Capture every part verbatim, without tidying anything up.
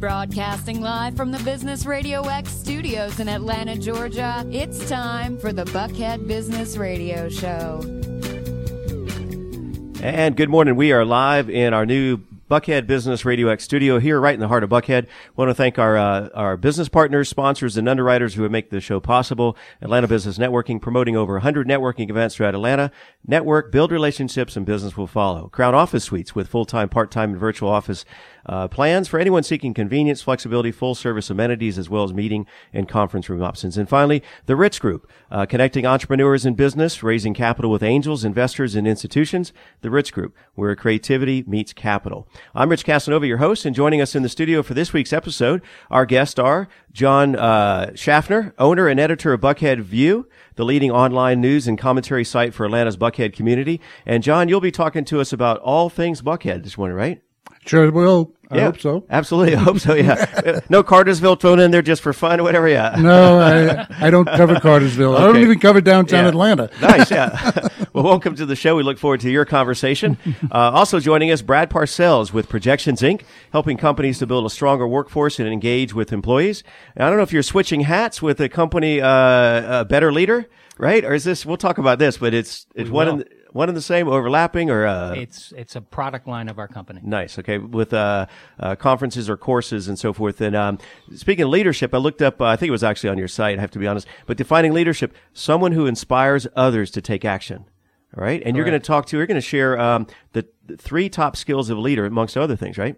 Broadcasting live from the Business Radio X studios in Atlanta, Georgia, it's time for the Buckhead Business Radio Show. And good morning. We are live in our new Buckhead Business Radio X studio here right in the heart of Buckhead. Want to thank our uh, our business partners, sponsors, and underwriters who make the show possible. Atlanta Business Networking, promoting over one hundred networking events throughout Atlanta. Network, build relationships, and business will follow. Crown Office Suites with full-time, part-time, and virtual office uh, plans for anyone seeking convenience, flexibility, full-service amenities, as well as meeting and conference room options. And finally, the Ritz Group, uh, connecting entrepreneurs and business, raising capital with angels, investors, and institutions. The Ritz Group, where creativity meets capital. I'm Rich Casanova, your host, and joining us in the studio for this week's episode, our guests are John uh, Schaffner, owner and editor of Buckhead View, the leading online news and commentary site for Atlanta's Buckhead community. And John, you'll be talking to us about all things Buckhead this morning, right? Sure will. I yeah, hope so. Absolutely. I hope so, yeah. No Cartersville thrown in there just for fun or whatever, yeah. No, I I don't cover Cartersville. Okay. I don't even cover downtown yeah. Atlanta. Nice, yeah. Well, welcome to the show. We look forward to your conversation. Uh, also joining us, Brad Parcells with Projections, Incorporated, helping companies to build a stronger workforce and engage with employees. And I don't know if you're switching hats with a company, uh, a Better Leader, right? Or is this, we'll talk about this, but it's it's one in the, one and the same, overlapping, or uh, it's it's a product line of our company. Nice. Okay, with uh, uh, conferences or courses and so forth. And um, speaking of leadership, I looked up. Uh, I think it was actually on your site. I have to be honest. But defining leadership: someone who inspires others to take action. All right, and Correct. You're going to talk to. You're going to share um, the, the three top skills of a leader, amongst other things, right?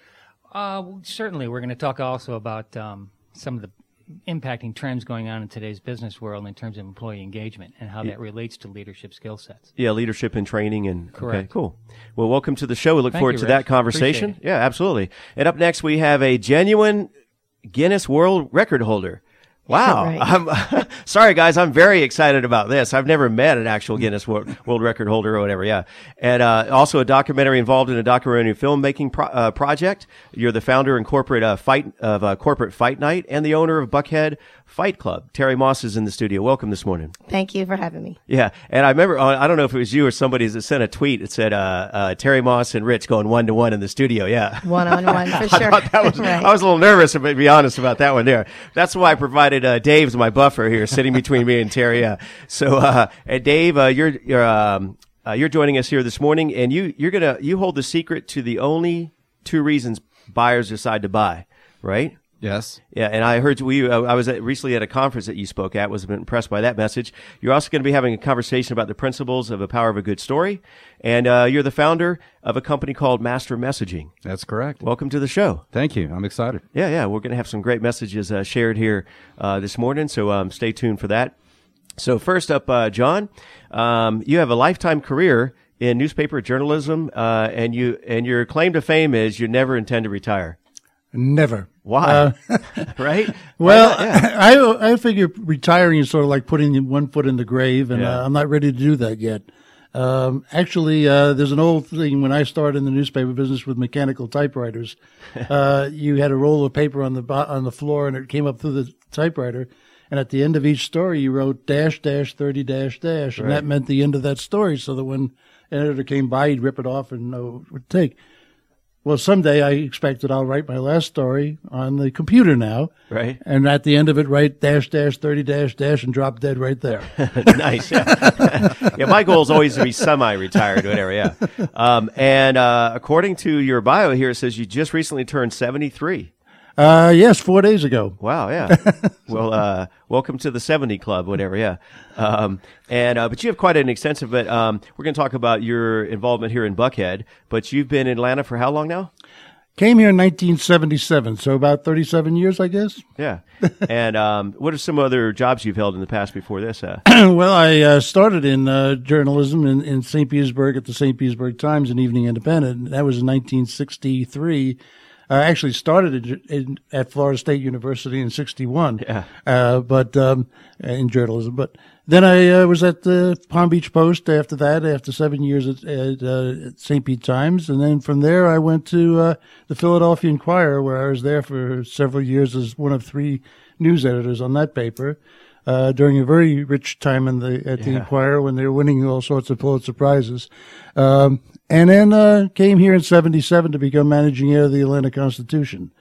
Uh, certainly, we're going to talk also about um, some of the impacting trends going on in today's business world in terms of employee engagement and how yeah. that relates to leadership skill sets. Yeah, leadership and training. and Correct. Okay, cool. Well, welcome to the show. We look Thank forward you, to Rich. that conversation. Appreciate it. Yeah, absolutely. And up next, we have a genuine Guinness World Record holder. Wow. Right. I'm sorry, guys. I'm very excited about this. I've never met an actual Guinness World, World Record holder or whatever. Yeah. And, uh, also a documentary involved in a documentary filmmaking pro- uh, project. You're the founder and corporate, uh, fight, of, uh, corporate fight night and the owner of Buckhead Fight Club. Terry Moss is in the studio. Welcome this morning. Thank you for having me. Yeah. And I remember, uh, I don't know if it was you or somebody that sent a tweet that said, uh, uh, Terry Moss and Rich going one to one in the studio. Yeah. One on one for sure. I, that was, right. I was a little nervous, to be honest, about that one there. That's why I provided, uh, Dave's my buffer here, sitting between me and Terry. Yeah. So, uh, and Dave, uh, you're, you're, um, uh, you're joining us here this morning, and you, you're gonna, you hold the secret to the only two reasons buyers decide to buy, right? Yes. Yeah, and I heard we. Uh, I was at, recently at a conference that you spoke at. Was impressed by that message. You're also going to be having a conversation about the principles of the power of a good story, and uh, you're the founder of a company called Master Messaging. That's correct. Welcome to the show. Thank you. I'm excited. Yeah, yeah. We're going to have some great messages uh, shared here uh, this morning, so um, stay tuned for that. So first up, uh, John, um, you have a lifetime career in newspaper journalism, uh, and you and your claim to fame is you never intend to retire. Never. Why? Uh, right? Well, Why yeah. I I figure retiring is sort of like putting one foot in the grave, and Yeah. uh, I'm not ready to do that yet. Um, actually, uh, there's an old thing when I started in the newspaper business with mechanical typewriters. uh, you had a roll of paper on the bo- on the floor, and it came up through the typewriter. And at the end of each story, you wrote dash dash thirty dash dash, and Right. that meant the end of that story. So that when an editor came by, he'd rip it off and know what it would take. Well, someday I expect that I'll write my last story on the computer now. Right. And at the end of it, write dash, dash, thirty, dash, dash, and drop dead right there. Nice. Yeah. Yeah, my goal is always to be semi-retired, whatever, yeah. Um, and uh, according to your bio here, it says you just recently turned seventy-three. Uh, yes, four days ago. Wow, yeah. Well, uh, welcome to the seventy Club, whatever, yeah. Um, and, uh, but you have quite an extensive, but, um, we're going to talk about your involvement here in Buckhead, but you've been in Atlanta for how long now? Came here in nineteen seventy-seven, so about thirty-seven years, I guess. Yeah. And, um, what are some other jobs you've held in the past before this? Uh? Well, I uh, started in uh, journalism in, in Saint Petersburg at the Saint Petersburg Times and Evening Independent. That was in nineteen sixty-three. I actually started in, in, at Florida State University in sixty-one, Yeah. uh, but um, in journalism. But then I uh, was at the Palm Beach Post after that, after seven years at, at, uh, at Saint Pete Times. And then from there, I went to uh, the Philadelphia Inquirer, where I was there for several years as one of three news editors on that paper. Uh, during a very rich time in the at the Yeah. Inquirer when they were winning all sorts of Pulitzer Prizes. Um, and then uh, came here in seventy-seven to become managing editor of the Atlanta Constitution.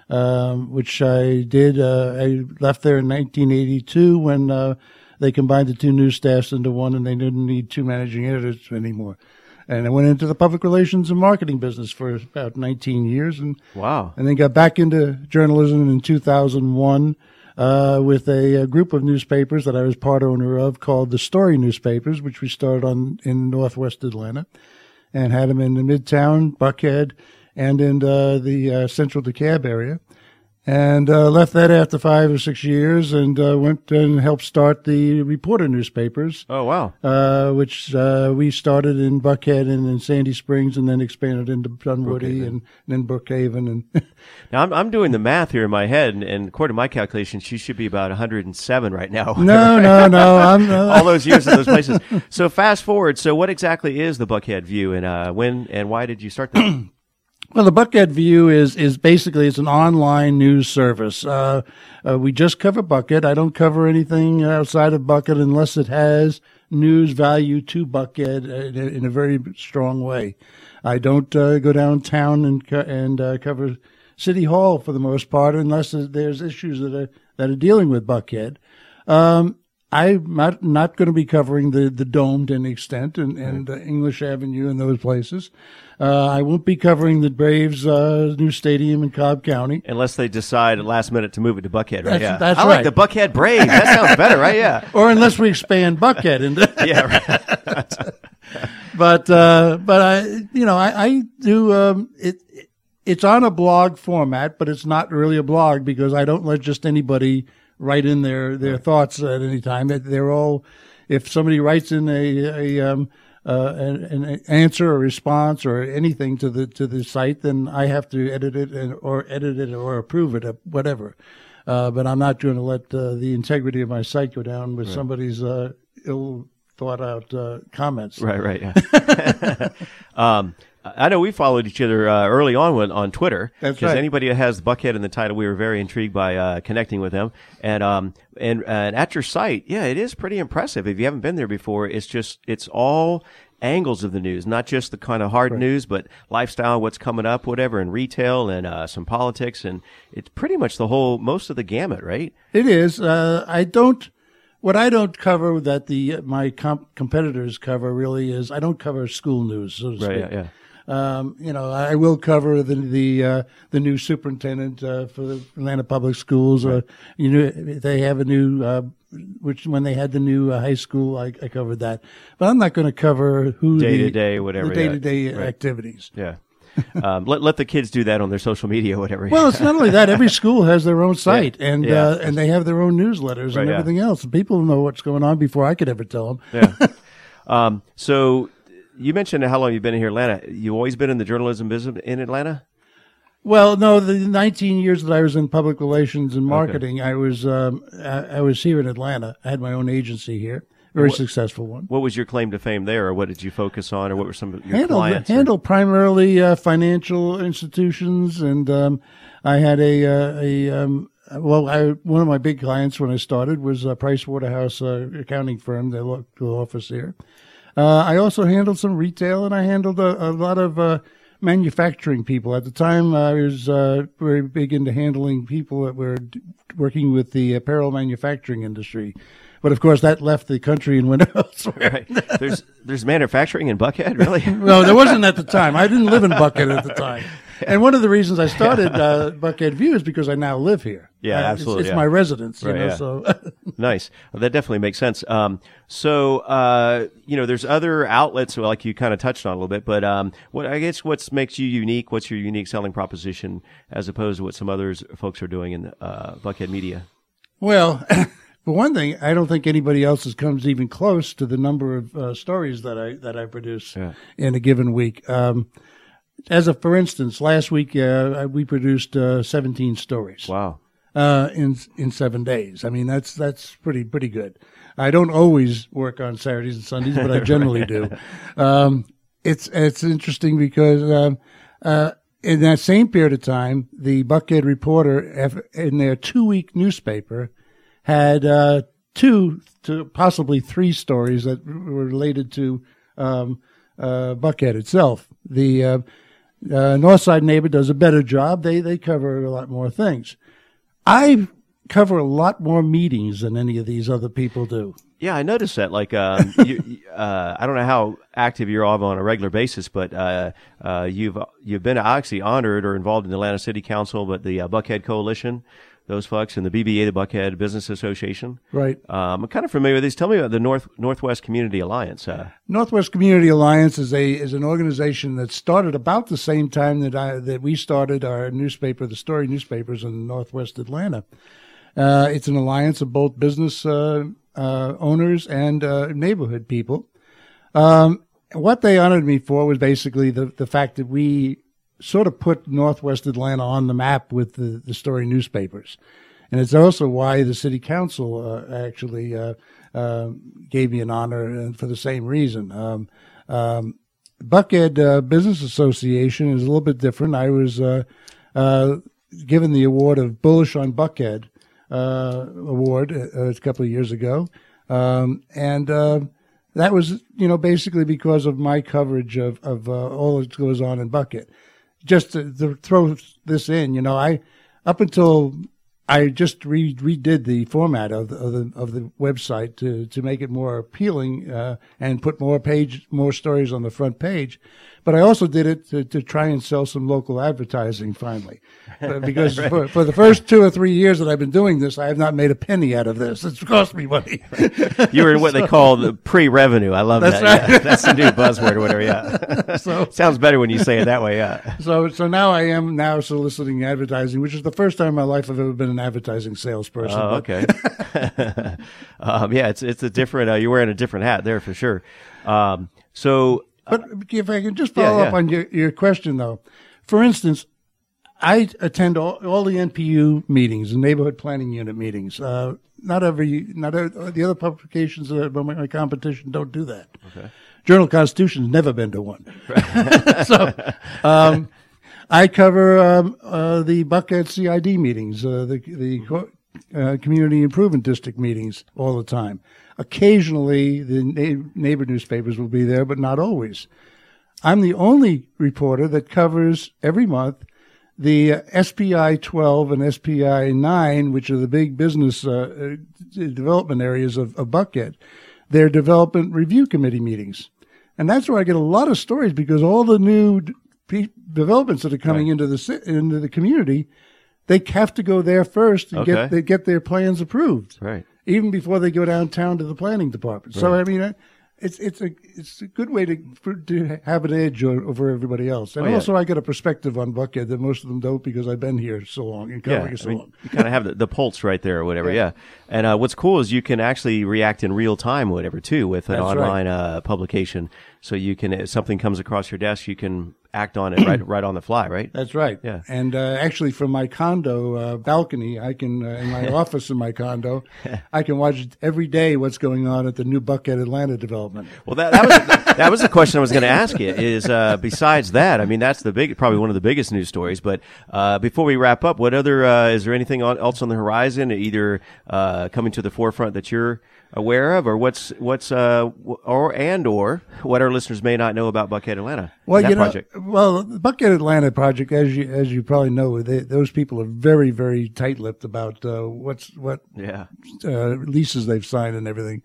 um, which I did. Uh, I left there in nineteen eighty-two when uh, they combined the two news staffs into one, and they didn't need two managing editors anymore. And I went into the public relations and marketing business for about nineteen years, and wow, and then got back into journalism in two thousand one uh, with a, a group of newspapers that I was part owner of called the Story Newspapers, which we started on in Northwest Atlanta, and had them in the Midtown, Buckhead, and in uh, the uh, Central DeKalb area. And uh, left that after five or six years and uh, went and helped start the Reporter newspapers. Oh, wow. Uh, which uh, we started in Buckhead and in Sandy Springs and then expanded into Dunwoody and, and then Brookhaven. And now, I'm, I'm doing the math here in my head, and, and according to my calculations, she should be about one hundred seven right now. No, no, no. I'm uh, all those years in those places. So fast forward. So what exactly is the Buckhead View, and uh, when and why did you start that? Well, the Buckhead View is, is basically, it's an online news service. Uh, uh, we just cover Buckhead. I don't cover anything outside of Buckhead unless it has news value to Buckhead in a, in a very strong way. I don't uh, go downtown and co- and uh, cover City Hall for the most part unless there's issues that are, that are dealing with Buckhead. Um, I'm not, not going to be covering the, the Dome to any extent and, and uh, English Avenue and those places. Uh, I won't be covering the Braves' uh, new stadium in Cobb County. Unless they decide at last minute to move it to Buckhead, right? That's, yeah. that's I right. like the Buckhead Braves. That sounds better, right? Yeah. Or unless we expand Buckhead into. Yeah, right. But, uh, but I, you know, I, I do, um, it, it's on a blog format, but it's not really a blog because I don't let just anybody write in their, their right. thoughts at any time. They're all, if somebody writes in a, a, um, uh, an, an answer or response or anything to the, to the site, then I have to edit it and, or edit it or approve it, whatever. Uh, but I'm not going to let, uh, the integrity of my site go down with right. somebody's, uh, ill thought out, uh, comments. Right, right, yeah. um, I know we followed each other uh, early on when, on Twitter. That's Because right. anybody that has Buckhead in the title, we were very intrigued by uh, connecting with them. And um and, and at your site, yeah, it is pretty impressive. If you haven't been there before, it's just it's all angles of the news, not just the kind of hard right. news, but lifestyle, what's coming up, whatever, and retail and uh, some politics, and it's pretty much the whole most of the gamut, right? It is. Uh, I don't. What I don't cover that the my comp- competitors cover really is I don't cover school news, so to speak. Right, yeah, yeah. Um, you know, I will cover the the uh, the new superintendent uh, for the Atlanta Public Schools. Right. Or you know, they have a new, uh, which when they had the new uh, high school, I, I covered that. But I'm not going to cover who day the, to day, whatever, the day to day right. activities. Yeah. um, let let the kids do that on their social media, whatever. Well, it's not only that. Every school has their own site, yeah. and yeah. Uh, and they have their own newsletters right, and everything yeah. else. People know what's going on before I could ever tell them. Yeah. Um, so. You mentioned how long you've been here in Atlanta. You've always been in the journalism business in Atlanta? Well, no, the nineteen years that I was in public relations and marketing, okay. I was um, I, I was here in Atlanta. I had my own agency here, very what, successful one. What was your claim to fame there, or what did you focus on, or what were some of your handled, clients? Handled primarily uh, financial institutions, and um, I had a uh, a um, well, I, one of my big clients when I started was uh, Price Waterhouse uh, accounting firm. They local office here. Uh, I also handled some retail, and I handled a, a lot of uh, manufacturing people. At the time, I was uh, very big into handling people that were d- working with the apparel manufacturing industry. But, of course, that left the country and went elsewhere. Right. There's there's manufacturing in Buckhead, really? No, there wasn't at the time. I didn't live in Buckhead at the time. And one of the reasons I started uh, Buckhead View is because I now live here. Yeah, uh, absolutely. It's, it's yeah. my residence, you right, know. Yeah. So nice. Well, that definitely makes sense. Um, so uh, you know, there's other outlets like you kind of touched on a little bit, but um, what I guess what makes you unique? What's your unique selling proposition as opposed to what some others folks are doing in the, uh, Buckhead media? Well. For one thing, I don't think anybody else comes even close to the number of uh, stories that I that I produce yeah. in a given week. Um, as a for instance, last week uh, we produced uh, seventeen stories. Wow! Uh, in in seven days. I mean, that's that's pretty pretty good. I don't always work on Saturdays and Sundays, but I generally do. Um, it's it's interesting because um, uh, in that same period of time, the Buckhead Reporter, in their two week newspaper, had uh, two to possibly three stories that were related to um, uh, Buckhead itself. The uh, Uh, Northside Neighbor does a better job. They they cover a lot more things. I cover a lot more meetings than any of these other people do. Yeah, I noticed that. Like, um, you, uh, I don't know how active you're all on a regular basis, but uh, uh, you've you've been actually honored or involved in the Atlanta City Council, but the uh, Buckhead Coalition, those folks, and the B B A, the Buckhead Business Association. Right. Um, I'm kind of familiar with these. Tell me about the North Northwest Community Alliance. Uh, Northwest Community Alliance is a is an organization that started about the same time that I that we started our newspaper, the Story newspapers in Northwest Atlanta. Uh, it's an alliance of both business uh, uh, owners and uh, neighborhood people. Um, what they honored me for was basically the, the fact that we sort of put Northwest Atlanta on the map with the, the Story newspapers. And it's also why the city council uh, actually uh, uh, gave me an honor for the same reason. Um, um, Buckhead uh, Business Association is a little bit different. I was uh, uh, given the award of Bullish on Buckhead uh, award uh, a couple of years ago. Um, and uh, that was, you know, basically because of my coverage of, of uh, all that goes on in Buckhead. Just to, to throw this in, you know, I up until I just re- redid the format of the, of the of the website to to make it more appealing uh, and put more page more stories on the front page. But I also did it to, to try and sell some local advertising finally, uh, because right. for, for the first two or three years that I've been doing this, I have not made a penny out of this. It's cost me money. You were in what so, they call the pre-revenue. I love that's that. Right. Yeah, that's the new buzzword or whatever. Yeah, so, sounds better when you say it that way. Yeah. So so now I am now soliciting advertising, which is the first time in my life I've ever been an advertising salesperson. Oh, okay. um, yeah, it's it's a different. Uh, you're wearing a different hat there for sure. Um, so. But if I can just follow yeah, yeah. up on your, your question, though. For instance, I attend all, all the N P U meetings, the Neighborhood Planning Unit meetings. Uh, not every, not every, the other publications that are my, my competition don't do that. Okay. Journal Constitution has never been to one. Right. so, um, I cover um, uh, the Buckhead C I D meetings, uh, the the uh, Community Improvement District meetings all the time. Occasionally, the na- neighbor newspapers will be there, but not always. I'm the only reporter that covers every month the uh, S P I twelve and S P I nine, which are the big business uh, uh, development areas of, of Buckhead. They're development review committee meetings. And that's where I get a lot of stories, because all the new d- developments that are coming right. into the into the community, they have to go there first and okay. get they get their plans approved. Right. Even before they go downtown to the planning department. Right. So, I mean, it's it's a it's a good way to to have an edge over everybody else. And oh, yeah. also, I get a perspective on Buckhead that most of them don't, because I've been here so long and covering yeah, it so I mean, long. You kind of have the, the pulse right there or whatever, yeah. yeah. And uh, what's cool is you can actually react in real time or whatever, too, with an That's online right. uh, publication. So you can, if something comes across your desk, you can act on it right right on the fly, right? That's right. Yeah. And uh, actually, from my condo uh, balcony, I can, uh, in my office in my condo, I can watch every day what's going on at the new Buckhead Atlanta development. Well, that, that was that was the question I was going to ask you. Is uh, besides that, I mean, that's the big, probably one of the biggest news stories. But uh, before we wrap up, what other uh, is there anything else on the horizon, either uh, coming to the forefront that you're aware of, or what's what's uh or and or what our listeners may not know about Buckhead Atlanta? Well, that you know, project? well, the Buckhead Atlanta project, as you as you probably know, they, those people are very very tight-lipped about uh, what's what yeah uh, leases they've signed and everything.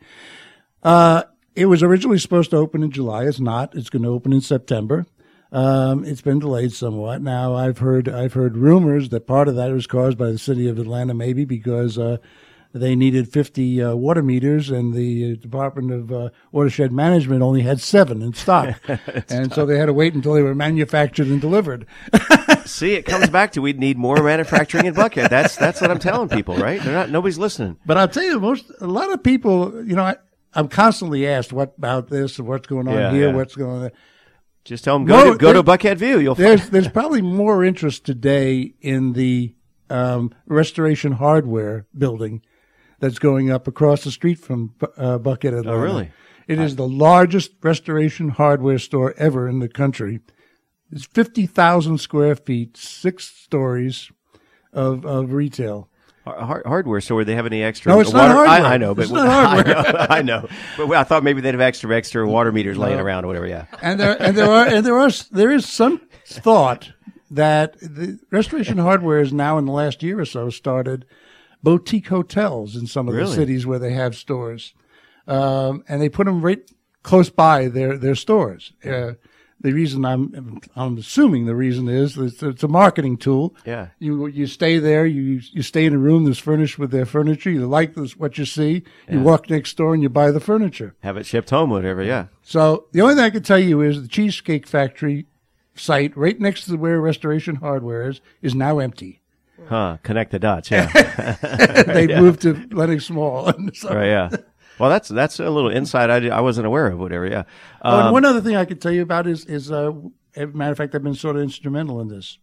Uh, it was originally supposed to open in July. It's not. It's going to open in September. Um, it's been delayed somewhat. Now, I've heard I've heard rumors that part of that was caused by the city of Atlanta, maybe because uh, they needed fifty uh, water meters, and the Department of uh, Watershed Management only had seven in stock. and tough. So they had to wait until they were manufactured and delivered. See, it comes back to we need more manufacturing in Buckhead. That's that's what I'm telling people, right? They're not. Nobody's listening. But I'll tell you, most a lot of people, you know, I, I'm constantly asked what about this and what's going on yeah, here, yeah. what's going on there. Just tell them, go, no, to, go to Buckhead View. You'll there's, find. There's probably more interest today in the um, Restoration Hardware building that's going up across the street from uh, Buckhead, Atlanta. Oh, really? It I, is the largest Restoration Hardware store ever in the country. It's fifty thousand square feet, six stories of, of retail. Hard, hardware store. Would they have any extra? No, it's water? not hardware. I, I know, but it's not hardware. I know, I know. But I thought maybe they'd have extra extra water meters laying No. around or whatever. Yeah. And there and there are and there are there is some thought that the Restoration Hardware is now in the last year or so started boutique hotels in some of Really? the cities where they have stores, um, and they put them right close by their their stores. Uh, the reason I'm I'm assuming the reason is that it's, it's a marketing tool. Yeah. You you stay there. You you stay in a room that's furnished with their furniture. You like this, what you see. You Yeah. walk next door and you buy the furniture. Have it shipped home, whatever. Yeah. So the only thing I can tell you is the Cheesecake Factory site right next to where Restoration Hardware is is now empty. Huh. Connect the dots. Yeah. They moved to Lenox Mall. And so, Right. Yeah. Well, that's that's a little insight I, did, I wasn't aware of. Whatever. Yeah. Oh, and Um, one other thing I could tell you about is is uh, as a matter of fact, I've been sort of instrumental in this.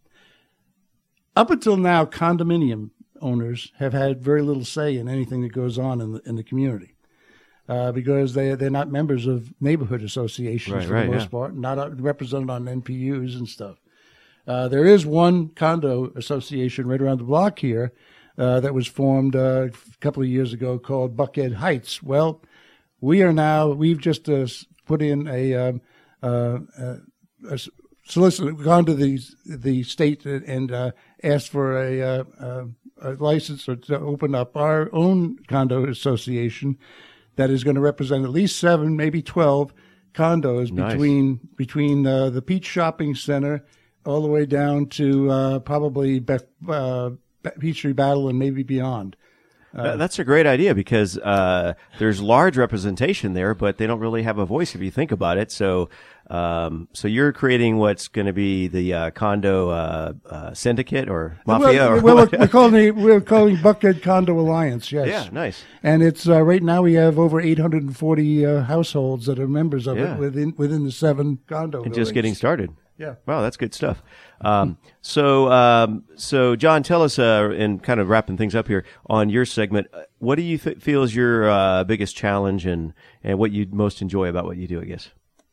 Up until now, condominium owners have had very little say in anything that goes on in the in the community. Uh, because they they're not members of neighborhood associations Right, for right, the most yeah. part, not uh, represented on N P Us and stuff. Uh, there is one condo association right around the block here uh, that was formed uh, a couple of years ago called Buckhead Heights. Well, we are now we've just uh, s- put in a, um, uh, uh, a s- solicit gone to the the state and uh, asked for a, uh, uh, a license or to open up our own condo association that is going to represent at least seven, maybe twelve condos Nice. between between uh, the Peach Shopping Center all the way down to uh, probably Be- uh, Be- Peachtree Battle and maybe beyond. Th- That's a great idea because uh, there's large representation there, but they don't really have a voice if you think about it. So, um, so you're creating what's going to be the uh, condo uh, uh, syndicate or mafia, well, or well, what? we're calling it, we're calling Buckhead Condo Alliance. Yes. Yeah, nice. And it's uh, right now we have over eight hundred forty uh, households that are members of Yeah. it within within the seven condo. And just buildings. getting started. Yeah. Wow, that's good stuff. Um, so, um, so John, tell us, uh, and kind of wrapping things up here on your segment, uh, what do you th- feel is your uh, biggest challenge, and and what you most enjoy about what you do? I guess.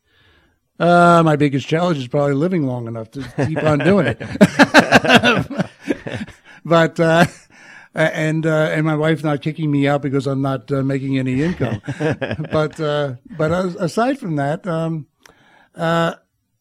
Uh, my biggest challenge is probably living long enough to keep on doing it. But uh, and uh, and my wife not kicking me out because I'm not uh, making any income. but uh, but as- aside from that, um, uh,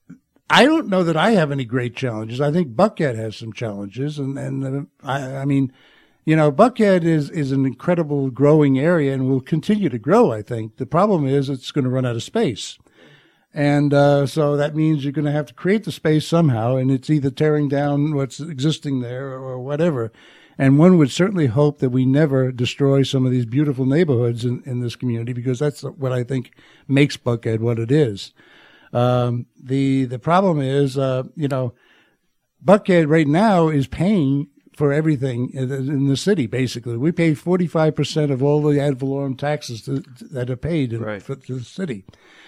I don't know that I have any great challenges. I think Buckhead has some challenges, and and uh, I, I mean, you know, Buckhead is is an incredible growing area and will continue to grow. I think the problem is it's going to run out of space. And uh, so that means you're going to have to create the space somehow, and it's either tearing down what's existing there or whatever. And one would certainly hope that we never destroy some of these beautiful neighborhoods in, in this community, because that's what I think makes Buckhead what it is. Um, the the problem is, uh, you know, Buckhead right now is paying for everything in the, in the city. Basically, we pay forty-five percent of all the ad valorem taxes to, that are paid in, Right. for, to the city.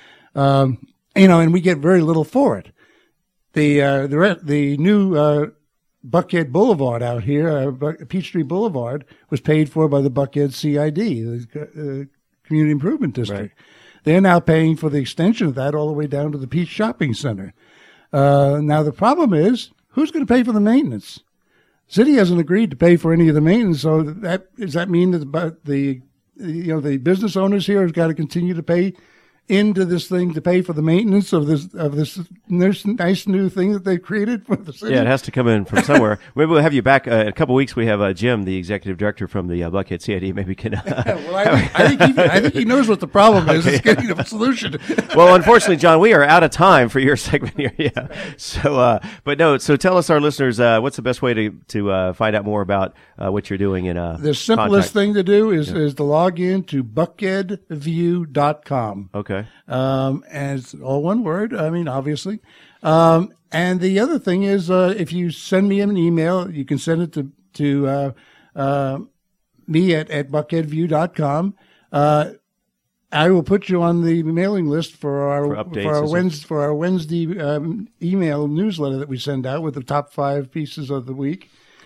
Um, you know, and we get very little for it. The uh, the re- the new uh, Buckhead Boulevard out here, uh, Bu- Peachtree Boulevard, was paid for by the Buckhead C I D, the uh, Community Improvement District. Right. They're now paying for the extension of that all the way down to the Peach Shopping Center. Uh, now the problem is, who's going to pay for the maintenance? City hasn't agreed to pay for any of the maintenance, so that does that mean that the, the you know the business owners here have got to continue to pay into this thing to pay for the maintenance of this of this nice, nice new thing that they've created for the city? Yeah, it has to come in from somewhere. Maybe we'll have you back uh, in a couple of weeks. We have uh, Jim, the executive director from the uh, Buckhead C I D. Maybe can. Uh, Well, I think, I think he I think he knows what the problem is. It's getting a solution. well, unfortunately, John, we are out of time for your segment here. Yeah. So, uh, but no. So, tell us, our listeners, uh, what's the best way to to uh, find out more about uh, what you're doing in uh, The simplest contact? thing to do is is to log in to buckhead view dot com. Okay. Um, and it's all one word. I mean, obviously. Um, and the other thing is, uh, if you send me an email, you can send it to, to, uh, uh, me at, at buckhead view dot com. Uh, I will put you on the mailing list for our For updates for our and stuff. Wednesday for our Wednesday um, email newsletter that we send out with the top five pieces of the week. Cool.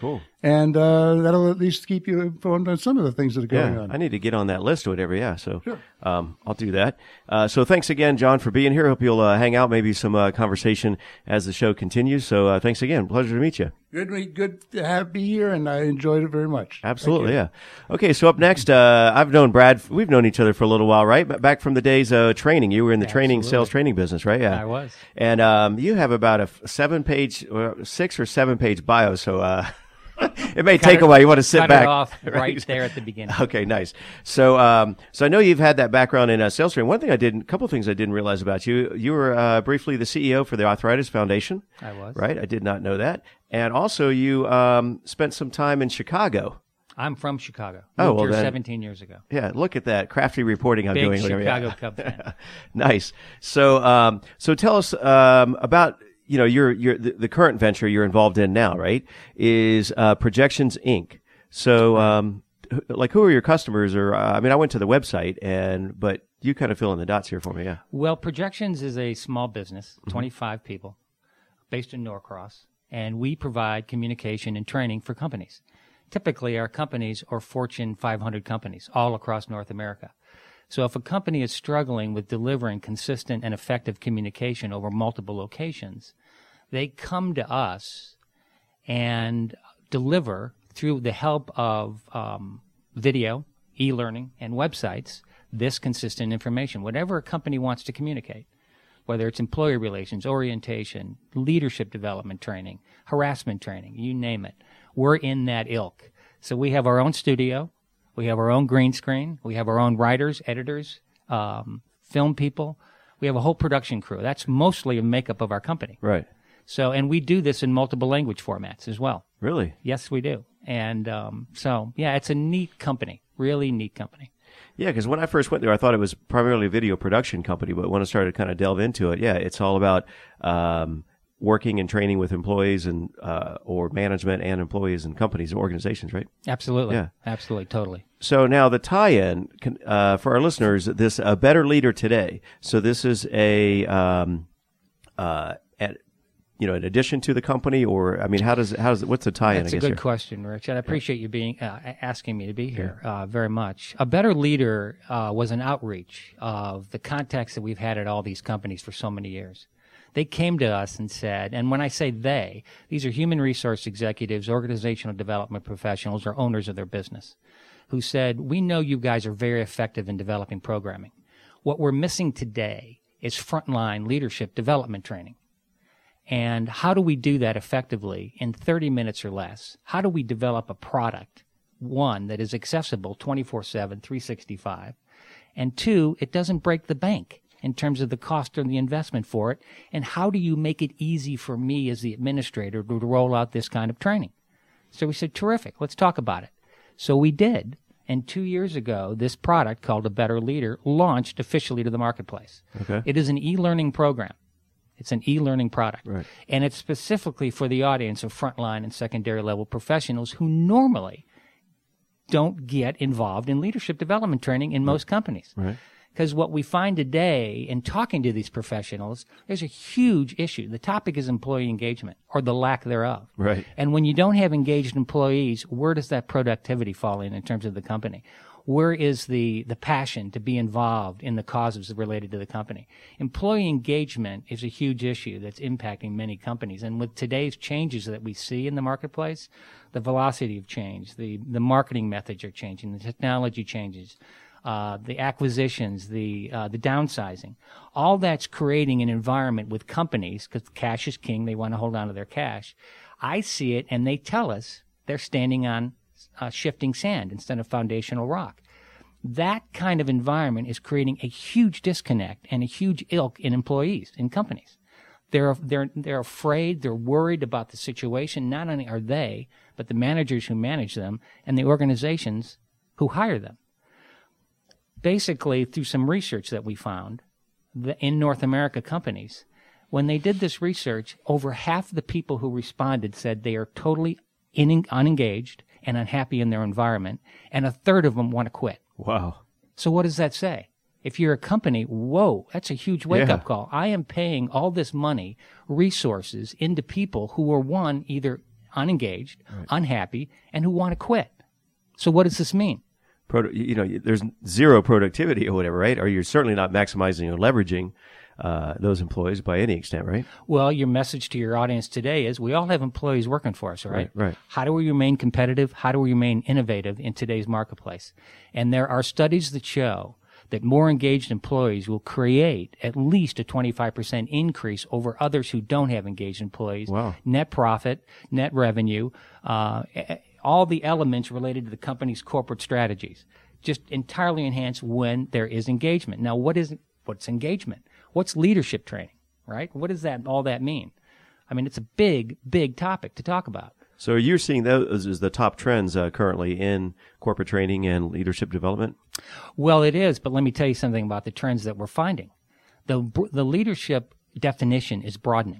and uh, that'll at least keep you informed on some of the things that are going Yeah, on. I need to get on that list or whatever. Yeah, so sure. um, I'll do that. Uh, so thanks again, John, for being here. Hope you'll uh, hang out, maybe some uh, conversation as the show continues. So uh, thanks again. Pleasure to meet you. Good, good to have be here, and I enjoyed it very much. Absolutely, yeah. Okay, so up next, uh, I've known Brad. We've known each other for a little while, right? But back from the days of training, you were in the training, Absolutely. sales training business, right? Yeah, I was. And um, you have about a seven-page, or six or seven-page bio. So uh, it may Cut take it- a while. You want to sit cut back, it off right there at the beginning. Okay, nice. So, um, so I know you've had that background in uh, sales training. One thing I didn't, a couple of things I didn't realize about you. You were uh, briefly the C E O for the Arthritis Foundation. I was. Right. I did not know that. And also, you um, spent some time in Chicago. I'm from Chicago. Oh, Moved well here then- seventeen years ago. Yeah, look at that crafty reporting I'm Big doing. Chicago Yeah. Cub fan. Nice. So, um, so tell us um, about you know your your the, the current venture you're involved in now, right? Is uh, Projections Incorporated. So, um, wh- like, who are your customers? Or uh, I mean, I went to the website, and but you kind of fill in the dots here for me, yeah. Well, Projections is a small business, Mm-hmm. twenty-five people, based in Norcross, and we provide communication and training for companies. Typically, our companies are Fortune five hundred companies all across North America. So if a company is struggling with delivering consistent and effective communication over multiple locations, they come to us and deliver through the help of um, video, e-learning, and websites this consistent information, whatever a company wants to communicate, whether it's employee relations, orientation, leadership development training, harassment training, you name it. We're in that ilk. So we have our own studio. We have our own green screen. We have our own writers, editors, um, film people. We have a whole production crew. That's mostly a makeup of our company. Right. So, and we do this in multiple language formats as well. Really? Yes, we do. And um, so, yeah, it's a neat company, really neat company. Yeah, because when I first went there, I thought it was primarily a video production company. But when I started to kind of delve into it, yeah, it's all about um, working and training with employees and uh, or management and employees and companies and organizations, right? Absolutely. Yeah. Absolutely. Totally. So now the tie-in can, uh, for our listeners, this a better leader today. So this is a um, uh, at, you know, in addition to the company, or I mean, how does how does what's the tie-in? That's I a guess good here? question, Rich. And I appreciate you being uh, asking me to be here uh, very much. A Better Leader uh, was an outreach of the contacts that we've had at all these companies for so many years. They came to us and said, and when I say they, these are human resource executives, organizational development professionals, or owners of their business, who said, we know you guys are very effective in developing programming. What we're missing today is frontline leadership development training. And how do we do that effectively in thirty minutes or less? How do we develop a product, one, that is accessible twenty-four seven, three sixty-five, and two, it doesn't break the bank in terms of the cost or the investment for it? And how do you make it easy for me as the administrator to roll out this kind of training? So we said, terrific, let's talk about it. So we did. And two years ago, this product called A Better Leader launched officially to the marketplace. Okay. It is an e-learning program. It's an e-learning product. Right. And it's specifically for the audience of frontline and secondary level professionals who normally don't get involved in leadership development training in most companies. Right. Because what we find today in talking to these professionals, there's a huge issue. The topic is employee engagement, or the lack thereof. Right. And when you don't have engaged employees, where does that productivity fall in in terms of the company? Where is the, the passion to be involved in the causes related to the company? Employee engagement is a huge issue that's impacting many companies. And with today's changes that we see in the marketplace, the velocity of change, the, the marketing methods are changing, the technology changes, uh, the acquisitions, the, uh, the downsizing, all that's creating an environment with companies, because cash is king, they want to hold on to their cash. I see it, and they tell us they're standing on Uh, shifting sand instead of foundational rock. That kind of environment is creating a huge disconnect and a huge ilk in employees, in companies. They're, they're, they're afraid, they're worried about the situation. Not only are they, but the managers who manage them and the organizations who hire them. Basically, through some research that we found the, in North America companies, when they did this research, over half the people who responded said they are totally in, unengaged and unhappy in their environment, and a third of them want to quit. Wow. So what does that say? If you're a company, whoa, that's a huge wake-up Yeah. call. I am paying all this money, resources, into people who are, one, either unengaged, right. unhappy, and who want to quit. So what does this mean? Pro- you know, there's zero productivity or whatever, right? Or you're certainly not maximizing or leveraging uh, those employees by any extent, right? Well, your message to your audience today is we all have employees working for us, right? Right, right. How do we remain competitive? How do we remain innovative in today's marketplace? And there are studies that show that more engaged employees will create at least a twenty-five percent increase over others who don't have engaged employees. Wow. Net profit, net revenue, uh, all the elements related to the company's corporate strategies just entirely enhance when there is engagement. Now, what is what's engagement? What's leadership training, right? What does that all that mean? I mean, it's a big, big topic to talk about. So you're seeing those as the top trends uh, currently in corporate training and leadership development? Well, it is, but let me tell you something about the trends that we're finding. The the leadership definition is broadening.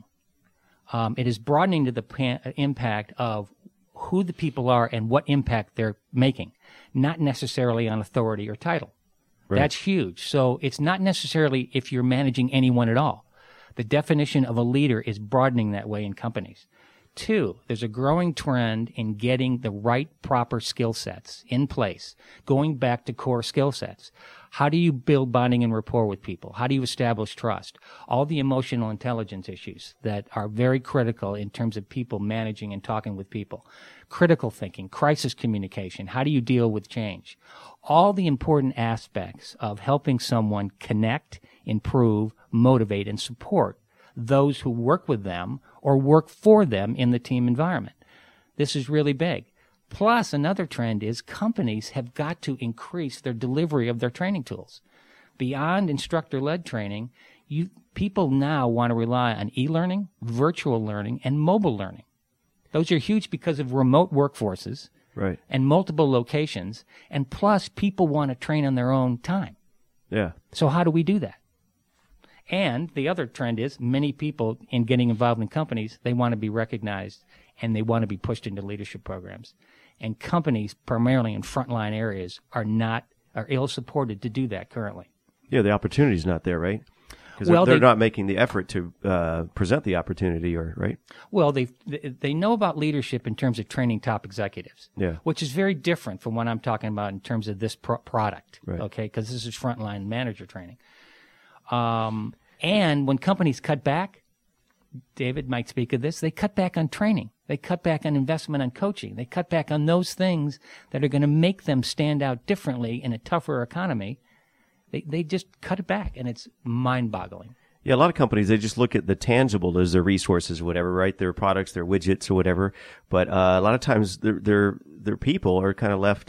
Um, it is broadening to the pa- impact of who the people are and what impact they're making, not necessarily on authority or title. Right. That's huge. So it's not necessarily if you're managing anyone at all. The definition of a leader is broadening that way in companies. Two, there's a growing trend in getting the right proper skill sets in place, going back to core skill sets. How do you build bonding and rapport with people? How do you establish trust? All the emotional intelligence issues that are very critical in terms of people managing and talking with people. Critical thinking, crisis communication. How do you deal with change? All the important aspects of helping someone connect, improve, motivate, and support those who work with them or work for them in the team environment. This is really big. Plus, another trend is companies have got to increase their delivery of their training tools. Beyond instructor-led training, you, people now want to rely on e-learning, virtual learning, and mobile learning. Those are huge because of remote workforces right. and multiple locations, and plus people want to train on their own time. Yeah. So how do we do that? And the other trend is many people in getting involved in companies, they want to be recognized and they want to be pushed into leadership programs. And companies, primarily in frontline areas, are not are ill supported to do that currently. Yeah, the opportunity's not there, right? Because well, they're, they're they, not making the effort to uh, present the opportunity, or right? Well, they they know about leadership in terms of training top executives, yeah, which is very different from what I'm talking about in terms of this pro- product, right. okay? Because this is frontline manager training. Um, and when companies cut back, David might speak of this, they cut back on training. They cut back on investment on coaching. They cut back on those things that are going to make them stand out differently in a tougher economy. They they just cut it back, and it's mind-boggling. Yeah, a lot of companies, they just look at the tangible as their resources or whatever, right? Their products, their widgets or whatever. But uh, a lot of times their their their people are kind of left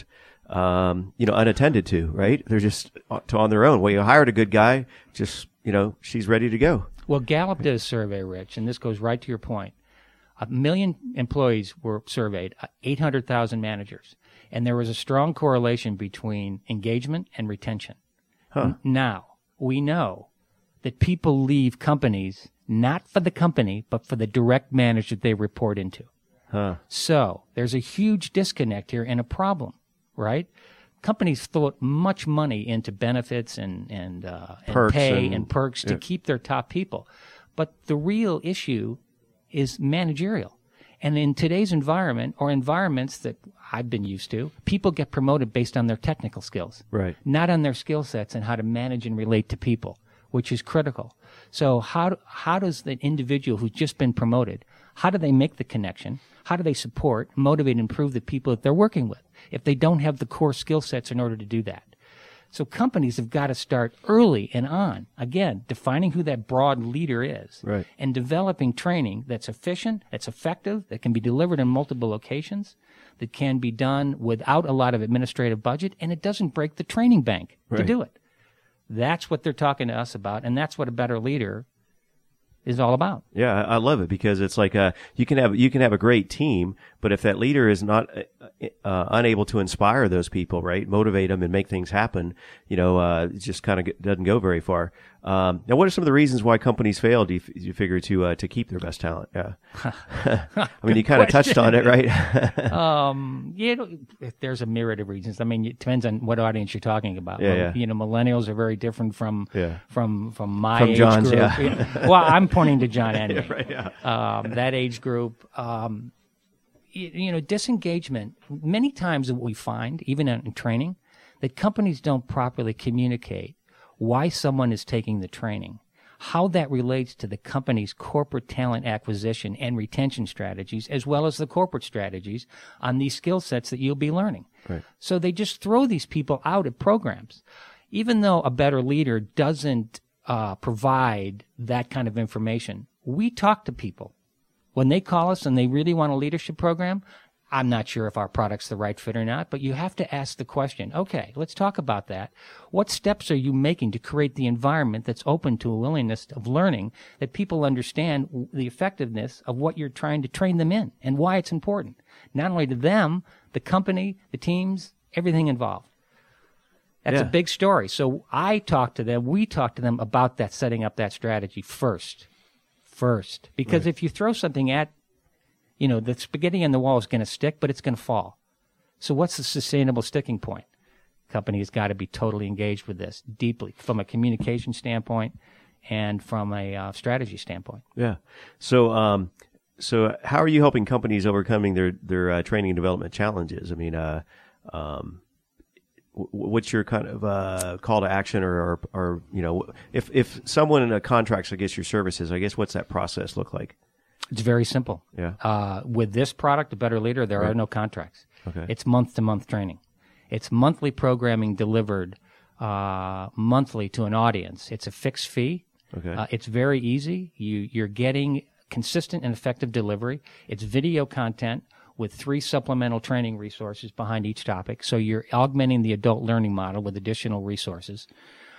um, you know, unattended to, right? They're just on their own. Well, you hired a good guy, just, you know, she's ready to go. Well, Gallup did a survey, Rich, and this goes right to your point. A million employees were surveyed, eight hundred thousand managers, and there was a strong correlation between engagement and retention. Huh. N- now, we know that people leave companies not for the company, but for the direct manager they report into. Huh. So there's a huge disconnect here and a problem, right? Companies throw much money into benefits and and, uh, and pay and, and perks yeah. to keep their top people. But the real issue is managerial. And in today's environment, or environments that I've been used to, people get promoted based on their technical skills, right? Not on their skill sets and how to manage and relate to people, which is critical. So how how does the individual who's just been promoted, how do they make the connection? How do they support, motivate, and improve the people that they're working with if they don't have the core skill sets in order to do that? So companies have got to start early and on, again, defining who that broad leader is, right, and developing training that's efficient, that's effective, that can be delivered in multiple locations, that can be done without a lot of administrative budget, and it doesn't break the training bank right. to do it. That's what they're talking to us about, and that's what a better leader is all about. Yeah, I love it because it's like uh, you can have you can have a great team, but if that leader is not uh, unable to inspire those people, right, motivate them and make things happen, you know, uh, it just kind of doesn't go very far. Um, now, what are some of the reasons why companies fail? Do you, do you figure to uh, to keep their best talent? Yeah, I mean, you kind of touched on it, right? um, yeah, there's a myriad of reasons. I mean, it depends on what audience you're talking about. Yeah, yeah. You know, millennials are very different from yeah. from from my from age John's, group. Yeah. Well, I'm pointing to John and me. Yeah, right, yeah. Um, that age group. Um, you, you know, disengagement, many times what we find, even in training, that companies don't properly communicate why someone is taking the training, how that relates to the company's corporate talent acquisition and retention strategies, as well as the corporate strategies on these skill sets that you'll be learning. Right. So they just throw these people out of programs. Even though a better leader doesn't uh, provide that kind of information, we talk to people. When they call us and they really want a leadership program, I'm not sure if our product's the right fit or not, but you have to ask the question, okay, let's talk about that. What steps are you making to create the environment that's open to a willingness of learning, that people understand the effectiveness of what you're trying to train them in and why it's important, not only to them, the company, the teams, everything involved. That's Yeah. a big story. So I talk to them, we talk to them about that, setting up that strategy first. First. Because Right. if you throw something at, you know, the spaghetti on the wall is going to stick, but it's going to fall. So what's the sustainable sticking point? Company has got to be totally engaged with this deeply from a communication standpoint and from a uh, strategy standpoint. Yeah. So, um, so how are you helping companies overcoming their their uh, training and development challenges? I mean, uh, um, w- what's your kind of uh, call to action, or, or, or you know, if if someone in a contracts against your services, I guess what's that process look like? It's very simple. Yeah. Uh, with this product, A Better Leader, there Right. are no contracts. Okay. It's month-to-month training. It's monthly programming delivered uh, monthly to an audience. It's a fixed fee. Okay. Uh, it's very easy. You, you're getting consistent and effective delivery. It's video content with three supplemental training resources behind each topic. So you're augmenting the adult learning model with additional resources.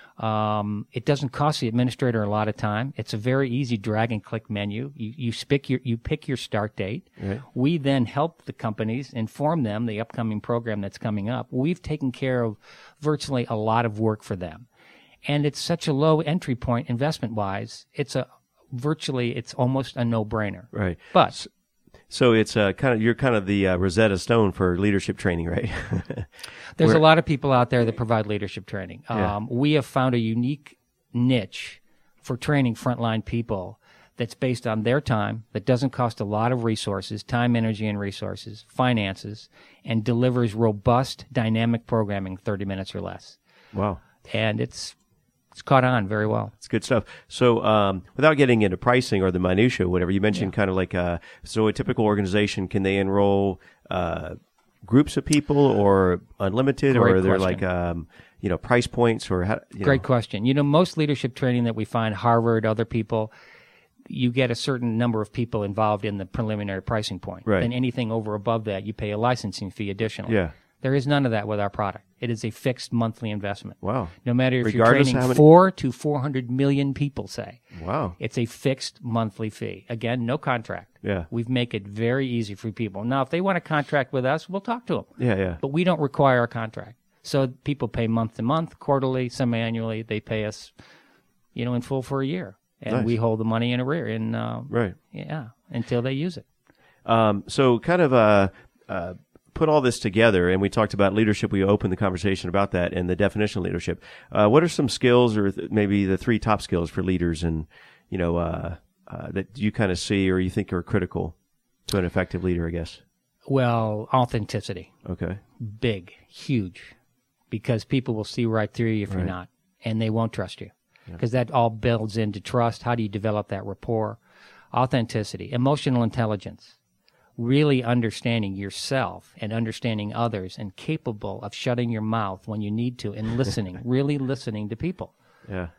Um, it doesn't cost the administrator a lot of time. It's a very easy drag and click menu. You, you pick your, you pick your start date. Right. We then help the companies, inform them the upcoming program that's coming up. We've taken care of virtually a lot of work for them. And it's such a low entry point investment wise. It's a virtually, it's almost a no brainer. Right. But So it's uh, kind of you're kind of the uh, Rosetta Stone for leadership training, right? there's Where- a lot of people out there that provide leadership training. Yeah. Um, we have found a unique niche for training frontline people that's based on their time, that doesn't cost a lot of resources, time, energy, and resources, finances, and delivers robust, dynamic programming thirty minutes or less. Wow. And it's it's caught on very well. It's good stuff. So, um, without getting into pricing or the minutia, or whatever you mentioned, kind of like, uh, so a typical organization, can they enroll uh, groups of people or unlimited, or Great are there question. like, um, you know, price points or how? You Great know? question. You know, most leadership training that we find, Harvard, other people, you get a certain number of people involved in the preliminary pricing point. Right. Then anything over above that, you pay a licensing fee additionally. Yeah. There is none of that with our product. It is a fixed monthly investment. Wow. No matter if Regardless you're of how training many- four to four hundred million people, say. Wow. It's a fixed monthly fee. Again, no contract. Yeah. We make it very easy for people. Now, if they want to contract with us, we'll talk to them. Yeah, yeah. But we don't require a contract. So people pay month to month, quarterly, semi-annually. They pay us, you know, in full for a year. And Nice. we hold the money in arrear in, uh, Right. yeah, until they use it. Um, so kind of uh, uh, put all this together, and we talked about leadership. We opened the conversation about that and the definition of leadership. Uh, what are some skills, or th- maybe the three top skills for leaders, and you know uh, uh, that you kind of see or you think are critical to an effective leader? I guess. Well, authenticity. Okay. Big, huge, because people will see right through you if Right. you're not, and they won't trust you, because that all builds into trust. How do you develop that rapport? Authenticity, emotional intelligence, really understanding yourself and understanding others, and capable of shutting your mouth when you need to and listening, really listening to people. Yeah.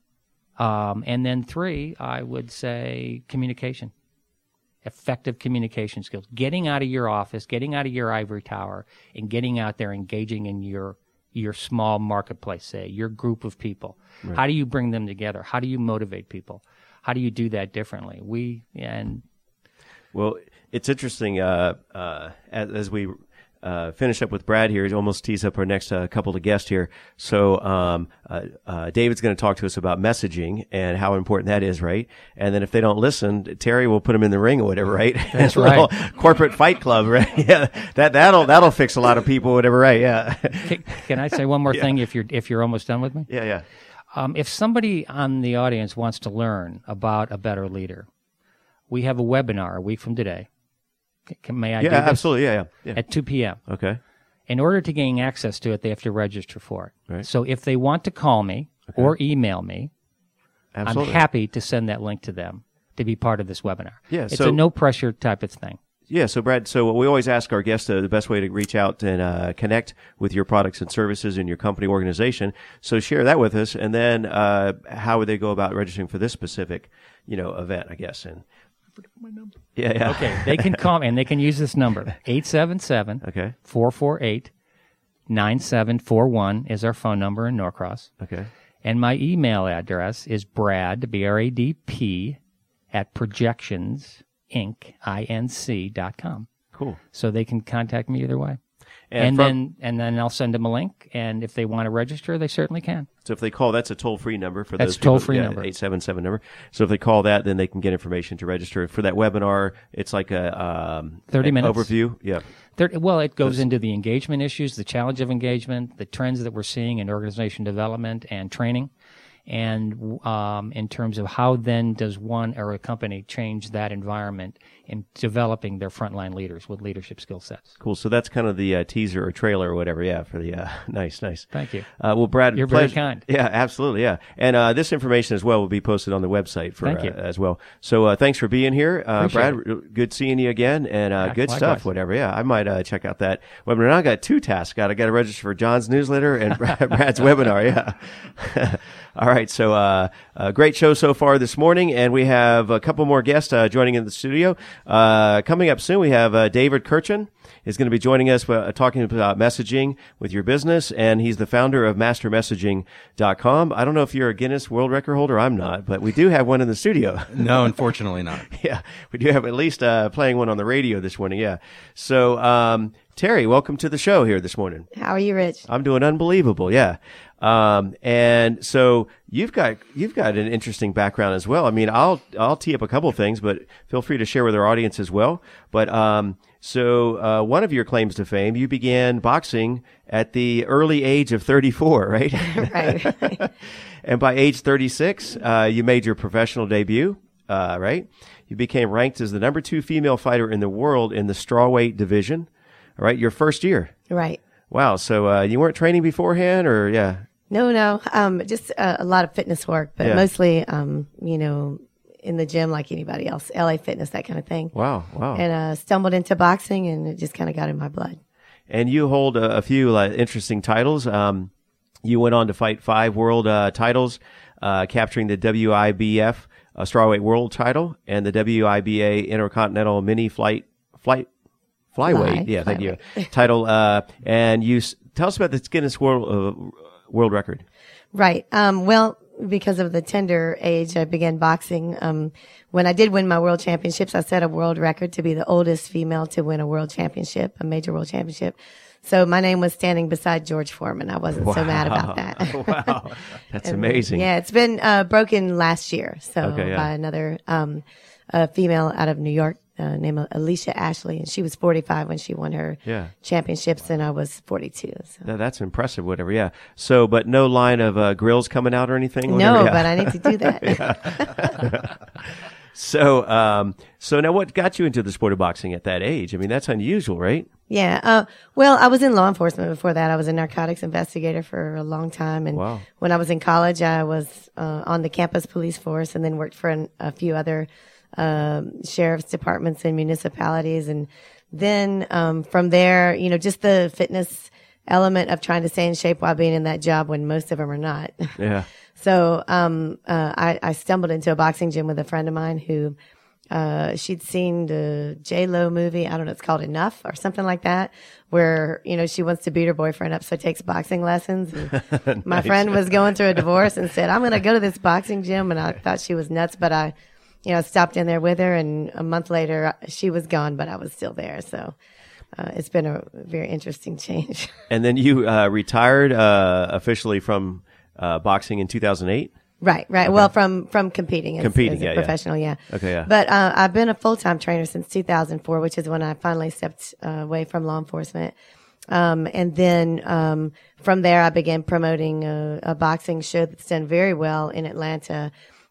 Um, and then three, I would say communication. Effective communication skills. Getting out of your office, getting out of your ivory tower, and getting out there engaging in your your small marketplace, say, your group of people. How do you bring them together? How do you motivate people? How do you do that differently? We, and Well, it's interesting uh, uh, as, as we uh, finish up with Brad here. He almost tees up our next uh, couple of guests here. So um, uh, uh, David's going to talk to us about messaging and how important that is, right? And then if they don't listen, Terry will put them in the ring or whatever, right? That's A little right. Corporate fight club, right? Yeah, that that'll that'll fix a lot of people, whatever, right? Yeah, can, can I say one more thing if you're if you're almost done with me? yeah, yeah. Um, if somebody on the audience wants to learn about a better leader, we have a webinar a week from today, Can, may I Yeah, do this? absolutely. Yeah, yeah. yeah. At two p.m. Okay. In order to gain access to it, they have to register for it. Right. So if they want to call me Okay. or email me, Absolutely. I'm happy to send that link to them to be part of this webinar. Yeah, It's so- a no-pressure type of thing. Yeah, so Brad, so we always ask our guests uh, the best way to reach out and uh, connect with your products and services in your company organization. So share that with us, and then uh, how would they go about registering for this specific, you know, event? I guess. And yeah, yeah. Okay, they can call me, and they can use this number, eight seven seven, Okay. four four eight, nine seven four one is our phone number in Norcross. Okay. And my email address is Brad, B R A D P, at projections inc, I N C, dot com. Cool. So they can contact me either way. And, And, from, then and then I'll send them a link, and if they want to register, they certainly can. so if they call, that's a toll free number for That's those a toll-free people, number. eight seven seven number. So if they call that, then they can get information to register for that webinar. It's like a um, thirty an minutes. overview. Yeah. There, well, it goes into the engagement issues, the challenge of engagement, the trends that we're seeing in organization development and training, and um, in terms of how then does one or a company change that environment in developing their frontline leaders with leadership skill sets. Cool. So that's kind of the uh, teaser or trailer or whatever. Yeah. For the uh, nice, nice. Thank you. Uh, well, Brad, You're very pleasure- kind. Yeah, absolutely. Yeah, and uh, this information as well will be posted on the website for Thank you. Uh, as well. So uh, thanks for being here, uh, Appreciate Brad. r- Good seeing you again, and uh, Yeah, good likewise. stuff. Whatever. Yeah, I might uh, check out that webinar. Now I got two tasks. Got I got to register for John's newsletter and Brad, Brad's webinar. Yeah. All right. So uh, uh, great show so far this morning, and we have a couple more guests uh, joining in the studio. Uh, coming up soon, we have uh, David Kirchen is going to be joining us uh, talking about messaging with your business, and he's the founder of master messaging dot com. I don't know if you're a Guinness World Record holder. I'm not, but we do have one in the studio. No, unfortunately not. Yeah, we do have at least uh, playing one on the radio this morning. Yeah. So, um, Terry, welcome to the show here this morning. How are you, Rich? I'm doing unbelievable. Yeah. Um, and so you've got, you've got an interesting background as well. I mean, I'll, I'll tee up a couple of things, but feel free to share with our audience as well. But, um, so, uh, one of your claims to fame, you began boxing at the early age of thirty-four, right? Right. And by age thirty-six, uh, you made your professional debut, uh, right? You became ranked as the number two female fighter in the world in the strawweight division. All right. Your first year. Right. Wow. So, uh, you weren't training beforehand or yeah. No, no. Um, just uh, a lot of fitness work, but Yeah. mostly, um, you know, in the gym like anybody else, L A Fitness, that kind of thing. Wow. Wow. And uh, stumbled into boxing, and it just kind of got in my blood. And you hold a, a few uh, interesting titles. Um, you went on to fight five world uh, titles, uh, capturing the W I B F uh, strawweight world title and the W I B A Intercontinental Mini Flight Flight Flyweight. Fly, yeah, thank you. flyweight. Title. Uh, and you s- tell us about the Guinness World uh, World Record. Right. Um, well, because of the tender age, I began boxing. Um, when I did win my world championships, I set a world record to be the oldest female to win a world championship, a major world championship. So my name was standing beside George Foreman. I wasn't so mad about that. Wow, that's And, amazing. Yeah, it's been uh, broken last year. So Okay, yeah. by another um, a female out of New York uh, named Alicia Ashley, and she was forty-five when she won her Yeah. championships, and I was forty-two. So. That- That's impressive. Whatever. Yeah. So, but no line of uh, grills coming out or anything. No, Whatever, yeah. but I need to do that. So, um, so now what got you into the sport of boxing at that age? I mean, that's unusual, right? Yeah. Uh, well, I was in law enforcement before that. I was a narcotics investigator for a long time. And Wow. when I was in college, I was uh, on the campus police force and then worked for an, a few other um, sheriff's departments and municipalities. And then um, from there, you know, just the fitness element of trying to stay in shape while being in that job when most of them are not. Yeah. So um, uh, I, I stumbled into a boxing gym with a friend of mine who uh, she'd seen the J-Lo movie. I don't know, it's called Enough or something like that, where, you know, she wants to beat her boyfriend up, so takes boxing lessons. And my friend was going through a divorce and said, I'm going to go to this boxing gym. And I thought she was nuts, but I, you know, stopped in there with her. And a month later, she was gone, but I was still there. So uh, it's been a very interesting change. And then you uh, retired uh, officially from uh, boxing in two thousand eight. Right, right. Well, from from competing as, Competing, as a yeah, yeah. professional, yeah. Okay, yeah. But uh, I've been a full time trainer since two thousand four, which is when I finally stepped uh, away from law enforcement. Um, and then um, from there, I began promoting a, a boxing show that's done very well in Atlanta.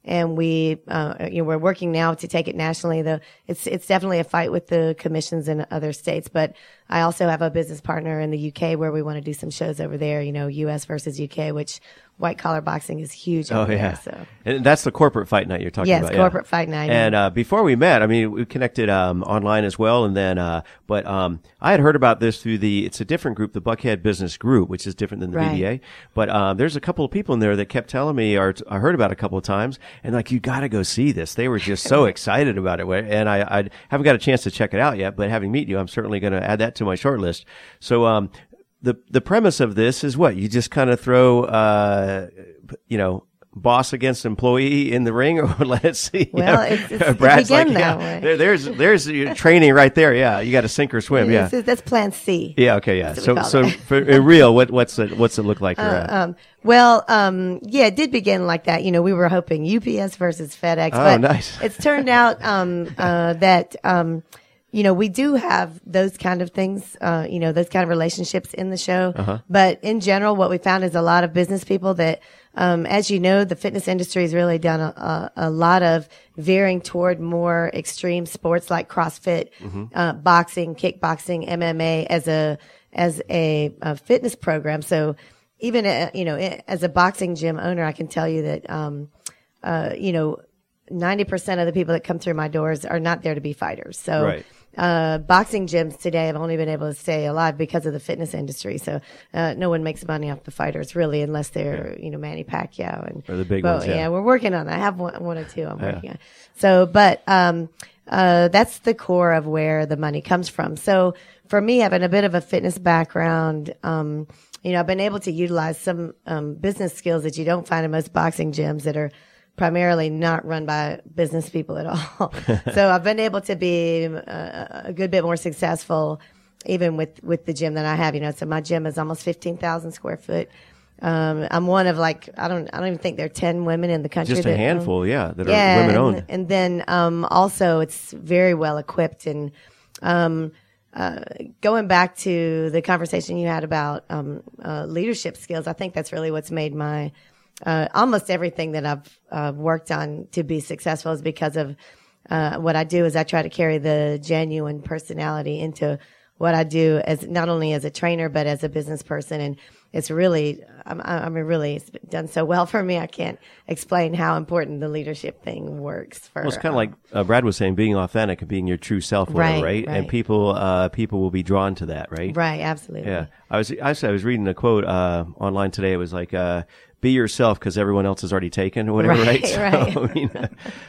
and we, uh, you know, we're working now to take it nationally. Though it's it's definitely a fight with the commissions in other states, but I also have a business partner in the U K where we want to do some shows over there. You know, U S versus U K, which white collar boxing is huge over oh, yeah. there. So. And that's the corporate fight night you're talking yes, about. Yes, corporate yeah. fight night. And uh, before we met, I mean, we connected um, online as well. And then, uh, but um, I had heard about this through the, it's a different group, the Buckhead Business Group, which is different than the right. B B A. But um, there's a couple of people in there that kept telling me, or I heard about it a couple of times, and like, you got to go see this. They were just so excited about it. And I, I haven't got a chance to check it out yet, but having met you, I'm certainly going to add that to my short list. So, um, the the premise of this is what? You just kind of throw, uh, you know, boss against employee in the ring, or let it see. Well, you know, it's, it's, it Brad's began like, that yeah, way. there, there's there's your training right there. Yeah, you got to sink or swim. Yeah, It's- that's Plan C. yeah. Okay, yeah. That's So what we so call it. for in real, what what's it what's it look like? You're at? Um, well, um, yeah, it did begin like that. You know, we were hoping U P S versus FedEx, Oh, but nice. it's turned out um, uh, that um, you know, we do have those kind of things, uh, you know, those kind of relationships in the show. Uh-huh. But in general, what we found is a lot of business people that, um, as you know, the fitness industry has really done a, a, a lot of veering toward more extreme sports like CrossFit, Mm-hmm. uh, boxing, kickboxing, M M A as a as a, a fitness program. So even uh, you know, as a boxing gym owner, I can tell you that um, uh, you know, ninety percent of the people that come through my doors are not there to be fighters. So. Right. Uh, boxing gyms today have only been able to stay alive because of the fitness industry. So, uh, no one makes money off the fighters really, unless they're, you know, Manny Pacquiao and Or the big but, ones, yeah. we're working on that. I have one, one or two I'm Yeah. working on. So, but, um, uh, that's the core of where the money comes from. So for me, having a bit of a fitness background, um, you know, I've been able to utilize some, um, business skills that you don't find in most boxing gyms that are primarily not run by business people at all. So I've been able to be uh, a good bit more successful even with, with the gym that I have, you know, so my gym is almost fifteen thousand square foot. Um, I'm one of like, I don't, I don't even think there are ten women in the country. Just a that handful, own. yeah, that yeah, are women and, owned. And then, um, also it's very well equipped and, um, uh, going back to the conversation you had about, um, uh, leadership skills, I think that's really what's made my, Uh, almost everything that I've uh, worked on to be successful is because of uh, what I do is I try to carry the genuine personality into what I do as not only as a trainer, but as a business person. And it's really, I'm, I mean, really it's done so well for me. I can't explain how important the leadership thing works for. Well, it's kind of like uh, Brad was saying, being authentic and being your true self, whatever, Right, right? right. And people, uh, people will be drawn to that, right? Right. Absolutely. Yeah. I was, I was, I was reading a quote, uh, online today. It was like, uh, be yourself because everyone else is already taken or whatever, right? Right, So, right. I mean,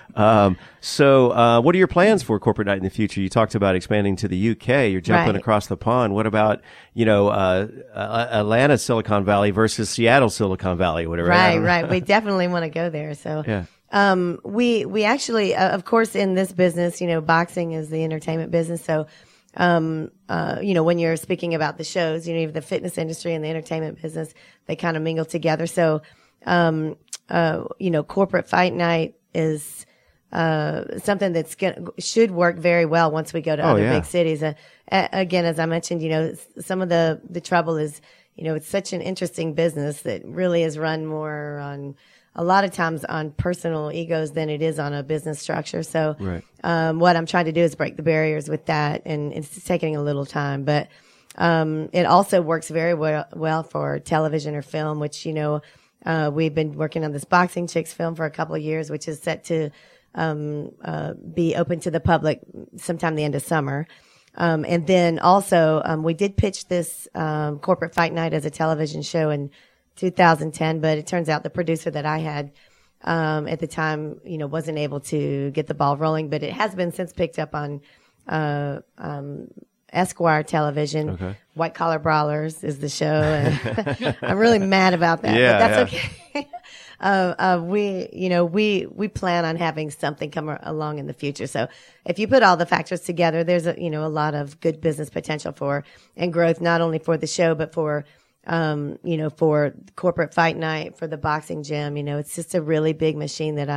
um, so, uh, what are your plans for Corporate Night in the future? You talked about expanding to the U K. You're jumping Right. across the pond. What about, you know, uh, uh, Atlanta, Silicon Valley versus Seattle, Silicon Valley, whatever. I Right, don't know. right. We definitely want to go there. So, Yeah. um, we, we actually, uh, of course, in this business, you know, boxing is the entertainment business. So, um, uh, you know, when you're speaking about the shows, you know, you have the fitness industry and the entertainment business, they kind of mingle together. So, um, uh, you know, corporate fight night is, uh, something that's gonna, should work very well once we go to Oh, other yeah. big cities. Uh, a- again, as I mentioned, you know, s- some of the, the trouble is, you know, it's such an interesting business that really is run more on, a lot of times on personal egos than it is on a business structure. So, Right. um, what I'm trying to do is break the barriers with that, and it's taking a little time, but, um, it also works very well, well for television or film, which, you know, uh, we've been working on this Boxing Chicks film for a couple of years, which is set to, um, uh, be open to the public sometime the end of summer. Um, and then also, um, we did pitch this, um, Corporate Fight Night as a television show in two thousand ten, but it turns out the producer that I had, um, at the time, you know, wasn't able to get the ball rolling, but it has been since picked up on, uh, um, Esquire television. Okay. White Collar Brawlers is the show. And I'm really mad about that, Yeah, but that's yeah. okay. Uh, uh, we, you know, we, we plan on having something come a- along in the future. So if you put all the factors together, there's a, you know, a lot of good business potential for and growth, not only for the show, but for, um, you know, for corporate fight night, for the boxing gym. You know, it's just a really big machine that I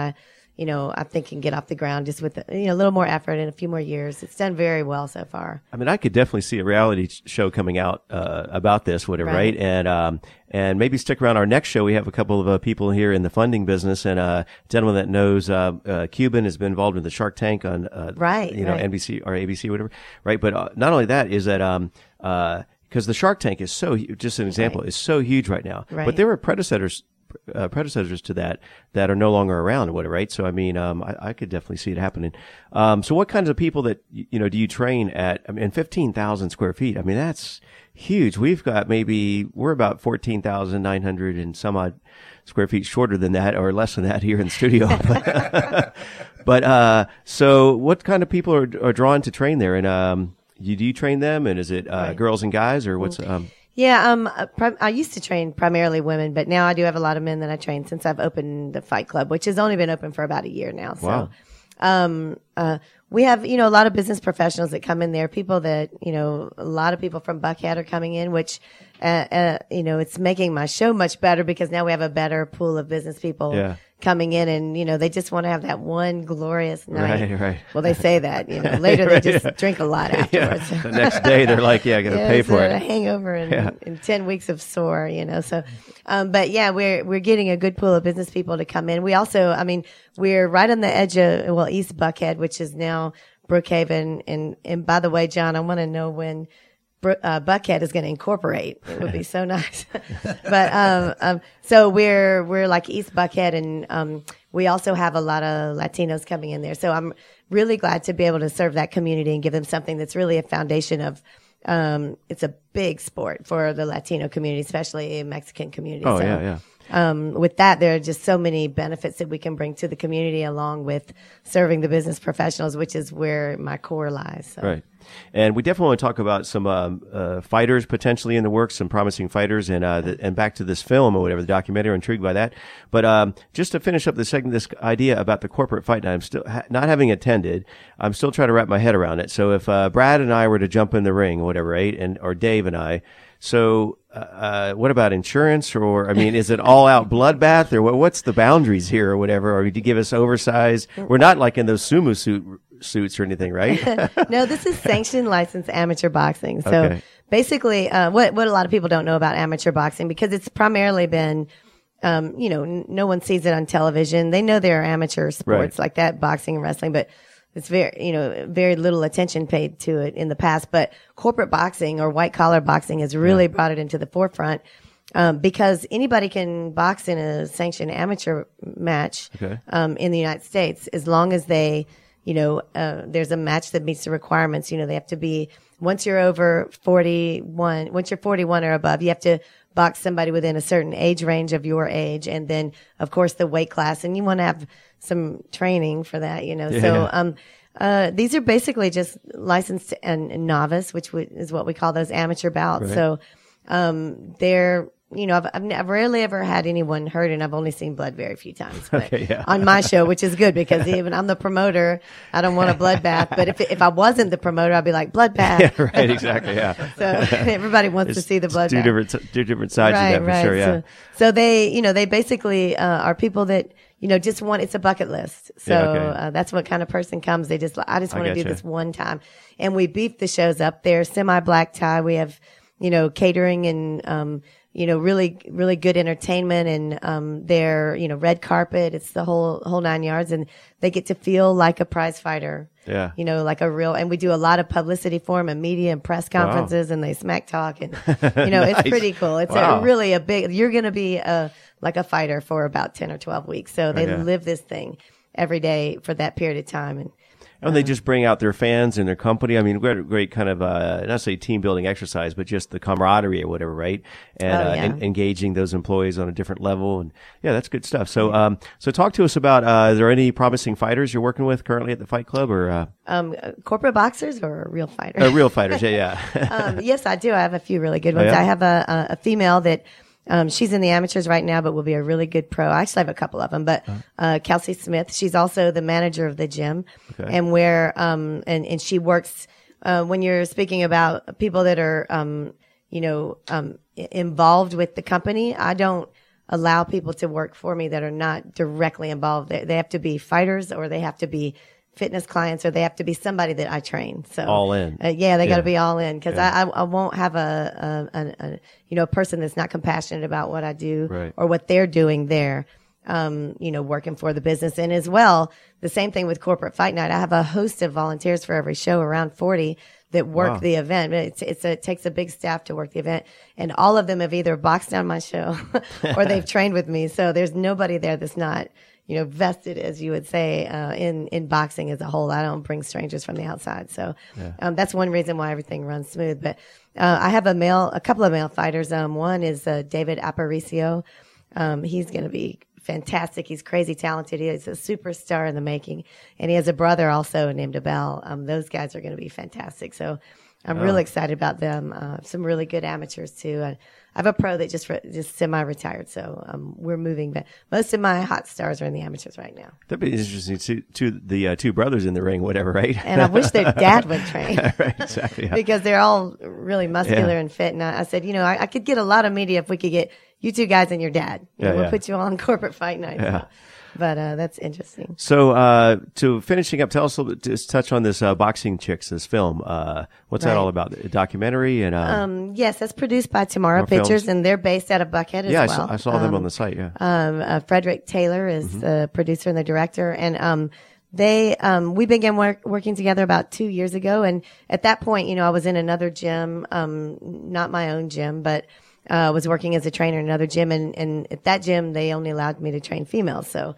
you know, I think can get off the ground just with, you know, a little more effort and a few more years. It's done very well so far. I mean, I could definitely see a reality show coming out uh, about this, whatever, right? Right. And um, and maybe stick around our next show. We have a couple of uh, people here in the funding business, and uh, a gentleman that knows uh, uh, Cuban has been involved in the Shark Tank on, uh, Right, you know, right. N B C or A B C, whatever, right? But uh, not only that is that um uh because the Shark Tank is so hu- just an example Right. is so huge right now, Right. but there were predecessors. Uh, predecessors to that that are no longer around or whatever, right? So I mean, um, I, I could definitely see it happening. Um, so what kinds of people that y- you know do you train at? I mean, fifteen thousand square feet. I mean, that's huge. We've got maybe we're about fourteen thousand nine hundred and some odd square feet shorter than that, or less than that here in the studio. But uh, so what kind of people are, are drawn to train there? And um, you, do you train them? And is it uh, Right. girls and guys, or what's um? Yeah, um, uh, prim- I used to train primarily women, but now I do have a lot of men that I train since I've opened the Fight Club, which has only been open for about a year now. So, Wow. um, uh, we have, you know, a lot of business professionals that come in there, people that, you know, a lot of people from Buckhead are coming in, which, uh, uh, you know, it's making my show much better because now we have a better pool of business people Yeah. coming in, and, you know, they just want to have that one glorious night. Right, right. Well, they say that, you know, later Right, they just yeah. drink a lot Yeah. afterwards. The next day they're like, yeah, I got to Yeah, pay it's for a it. hangover and, Yeah. and ten weeks of sore, you know. So, um, but yeah, we're we're getting a good pool of business people to come in. We also, I mean, we're right on the edge of well, East Buckhead, which is now Brookhaven. And and by the way, John, I want to know when Bro- uh, Buckhead is going to incorporate. It would be so nice. But um, um, so we're we're like East Buckhead, and um, we also have a lot of Latinos coming in there. So I'm really glad to be able to serve that community and give them something that's really a foundation of. Um, it's a big sport for the Latino community, especially Mexican community. Oh So, yeah, yeah. Um, with that, there are just so many benefits that we can bring to the community along with serving the business professionals, which is where my core lies. So. Right. And we definitely want to talk about some um, uh, fighters potentially in the works, some promising fighters, and uh, the, and back to this film or whatever, the documentary. I'm intrigued by that. But um, just to finish up the segment, this idea about the corporate fight night, I'm still ha- not having attended. I'm still trying to wrap my head around it. So if uh, Brad and I were to jump in the ring or whatever, right, and or Dave and I, so uh, uh, what about insurance? Or I mean, is it all out bloodbath, or what, what's the boundaries here or whatever? Or do you give us oversized? We're not like in those sumo suit suits or anything, right? No, this is sanctioned licensed amateur boxing. So Okay. basically, uh, what, what a lot of people don't know about amateur boxing, because it's primarily been, um, you know, n- no one sees it on television. They know there are amateur sports Right. like that, boxing and wrestling, but it's very, you know, very little attention paid to it in the past. But corporate boxing or white collar boxing has really brought it into the forefront. Um, because anybody can box in a sanctioned amateur match, Okay. um, in the United States, as long as they, you know, uh, there's a match that meets the requirements. You know, they have to be, once you're over forty-one, once you're forty-one or above, you have to box somebody within a certain age range of your age. And then, of course, the weight class. And you want to have some training for that, you know. Yeah. So, um, uh, these are basically just licensed and, and novice, which w- is what we call those amateur bouts. Right. So, um, they're, you know, I've, I've, n- I've rarely ever had anyone hurt, and I've only seen blood very few times. But Okay, yeah. on my show, which is good because even I'm the promoter, I don't want a bloodbath. But if if I wasn't the promoter, I'd be like bloodbath. Yeah, right, exactly, yeah. So everybody wants to It's- see the it's bloodbath. Two different, two different sides of that for sure, yeah. So, so they, you know, they basically uh, are people that, you know, just want, it's a bucket list. So Yeah, okay. uh, that's what kind of person comes. They just, I just I want to do gotcha. this one time. And we beef the shows up. They're semi-black tie. We have, you know, catering and, um, you know, really, really good entertainment, and, um, they're, you know, red carpet. It's the whole, whole nine yards, and they get to feel like a prize fighter. Yeah. You know, like a real, and we do a lot of publicity for them and media and press conferences, and they smack talk, and, you know, Nice. it's pretty cool. It's Wow. a, really a big, you're going to be a, like a fighter for about ten or twelve weeks. So they Okay. live this thing every day for that period of time. And, And they just bring out their fans and their company. I mean, great, great kind of, uh, not say team building exercise, but just the camaraderie or whatever, right? And, Oh, uh, yeah. en- engaging those employees on a different level. And yeah, that's good stuff. So, um, so talk to us about, uh, is there any promising fighters you're working with currently at the Fight Club, or, uh, um, uh, corporate boxers or real fighters? uh real fighters? Yeah, yeah. um, yes, I do. I have a few really good ones. Oh, yeah? I have a, a, a female that, um, she's in the amateurs right now, but will be a really good pro. I actually have a couple of them, but, uh, Kelsey Smith, she's also the manager of the gym, Okay. and where, um, and, and she works, uh, when you're speaking about people that are, um, you know, um, i- involved with the company, I don't, allow people to work for me that are not directly involved. They, they have to be fighters, or they have to be fitness clients, or they have to be somebody that I train. So all in. Uh, yeah, they Yeah. got to be all in, because Yeah. I, I I won't have a, a, a, a you know a person that's not compassionate about what I do Right. or what they're doing there. Um, you know, working for the business. And as well, the same thing with Corporate Fight Night. I have a host of volunteers for every show, around forty, that work Wow. the event. It's, it's a, it takes a big staff to work the event. And all of them have either boxed on my show or they've trained with me. So there's nobody there that's not, you know, vested, as you would say, uh, in, in boxing as a whole. I don't bring strangers from the outside. So, Yeah. um, that's one reason why everything runs smooth. But, uh, I have a male, a couple of male fighters. Um, one is, uh, David Aparicio. Um, he's going to be fantastic. He's crazy talented. He is a superstar in the making. And he has a brother also named Abel. Um, those guys are going to be fantastic. So I'm Oh. really excited about them. Uh, some really good amateurs too. Uh, I have a pro that just re- just semi-retired. So um, we're moving back. Most of my hot stars are in the amateurs right now. That'd be interesting to, to the uh, two brothers in the ring, whatever, right? And I wish their dad would train. Right, exactly. Yeah. Because they're all really muscular Yeah. and fit. And I, I said, you know, I, I could get a lot of media if we could get you two guys and your dad. You know, Yeah, we'll yeah. put you on Corporate Fight Night. Yeah. So. But uh, that's interesting. So, uh, to finishing up, tell us a little bit, just touch on this uh, Boxing Chicks, this film. Uh, what's that Right. all about? A documentary and um, Um, yes, that's produced by Tomorrow Tomorrow Films. Pictures, and they're based out of Buckhead as yeah, I well. saw, I saw them Um, on the site. Yeah, Um, uh, Frederick Taylor is Mm-hmm. the producer and the director, and um, they um, we began work, working together about two years ago. And at that point, you know, I was in another gym, um, not my own gym, but uh, was working as a trainer in another gym, and, and at that gym they only allowed me to train females. So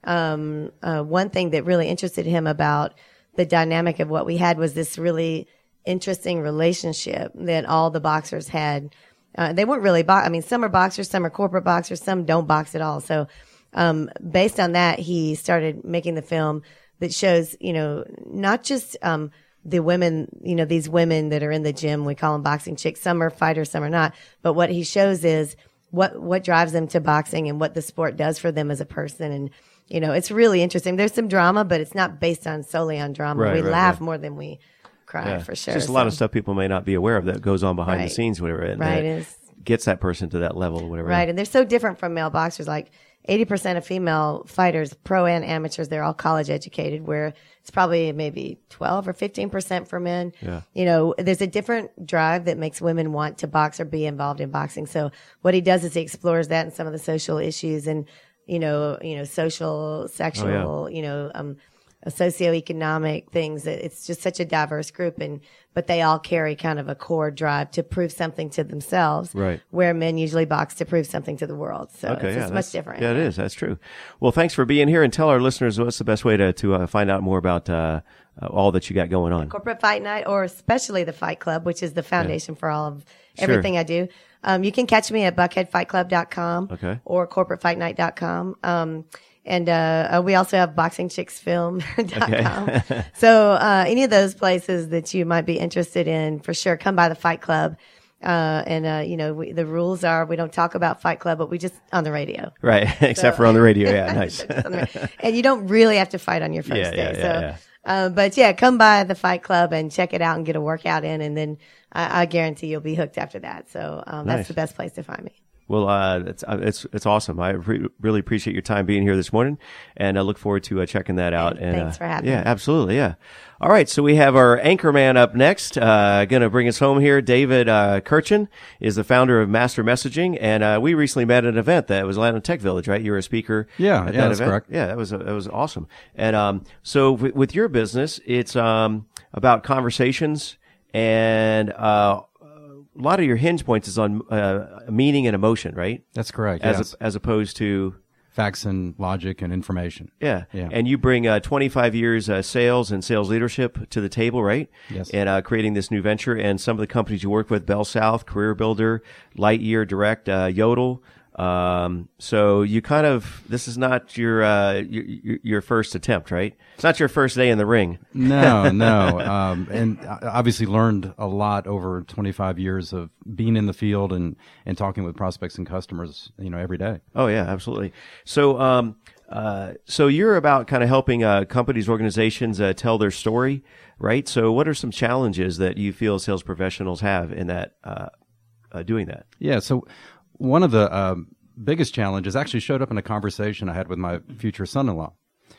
um, uh, one thing that really interested him about the dynamic of what we had was this really interesting relationship that all the boxers had. Uh, they weren't really, bo- I mean, some are boxers, some are corporate boxers, some don't box at all. So, um, based on that, he started making the film that shows, you know, not just, um, the women, you know, these women that are in the gym, we call them boxing chicks. Some are fighters, some are not. But what he shows is what, what drives them to boxing and what the sport does for them as a person. And, you know, it's really interesting. There's some drama, but it's not based on solely on drama. Right, we right, laugh right. more than we cry, yeah. for sure. Just a lot of So- stuff people may not be aware of that goes on behind Right. the scenes, whatever. And Right, that is- gets that person to that level, whatever. Right. And they're so different from male boxers. Like eighty percent of female fighters, pro and amateurs, they're all college educated, where it's probably maybe twelve or fifteen percent for men. Yeah. You know, there's a different drive that makes women want to box or be involved in boxing. So what he does is he explores that and some of the social issues and, you know, you know, social, sexual, you know, um, socioeconomic things. It's just such a diverse group, and but they all carry kind of a core drive to prove something to themselves. Right. Where men usually box to prove something to the world. So Okay, it's yeah, just that's- much different. Yeah, it is. That's true. Well, thanks for being here, and tell our listeners what's the best way to to uh, find out more about uh, uh, all that you got going on. Corporate Fight Night, or especially the Fight Club, which is the foundation for all of Sure. everything I do. Um, you can catch me at buckhead fight club dot com Okay. or corporate fight night dot com. Um, and uh, uh, we also have boxing chicks film dot com. Okay. So uh, any of those places that you might be interested in, for sure, come by the Fight Club. Uh, and, uh, you know, we, the rules are we don't talk about Fight Club, but we just on the radio. Right, except for on the radio. Yeah, nice. Just on the- and you don't really have to fight on your first Yeah, day. yeah, so, yeah, yeah. Uh, but yeah, come by the Fight Club and check it out and get a workout in. And then I, I guarantee you'll be hooked after that. So, um, Nice. that's the best place to find me. Well, uh, it's uh, it's it's awesome. I re- really appreciate your time being here this morning, and I look forward to uh, checking that out. And Thanks uh, for having yeah, me. absolutely, yeah. All right, so we have our anchor man up next. Uh, going to bring us home here. David uh, Kirchen is the founder of Master Messaging, and uh, we recently met at an event that was Atlanta Tech Village, right? You were a speaker. Yeah, at yeah, that that's event. correct. Yeah, that was that was awesome. And um, so w- with your business, it's um about conversations and uh. A lot of your hinge points is on uh, meaning and emotion, right? That's correct. As yes. a, as opposed to Facts and logic and information. yeah, Yeah. And you bring uh, twenty-five years uh, sales and sales leadership to the table, right? Yes. And uh, creating this new venture, and some of the companies you work with: Bell South, Career Builder, Lightyear, Direct, uh, Yodel. Um, so you kind of this is not your uh your, your first attempt, right? It's not your first day in the ring. No, no. Um, and I obviously learned a lot over twenty-five years of being in the field and, and talking with prospects and customers, you know, every day. Oh yeah, absolutely. So, um, uh, so you're about kind of helping uh, companies, organizations uh, tell their story, right? So, what are some challenges that you feel sales professionals have in that uh, uh, doing that? Yeah. So one of the um, biggest challenges actually showed up in a conversation I had with my future son-in-law.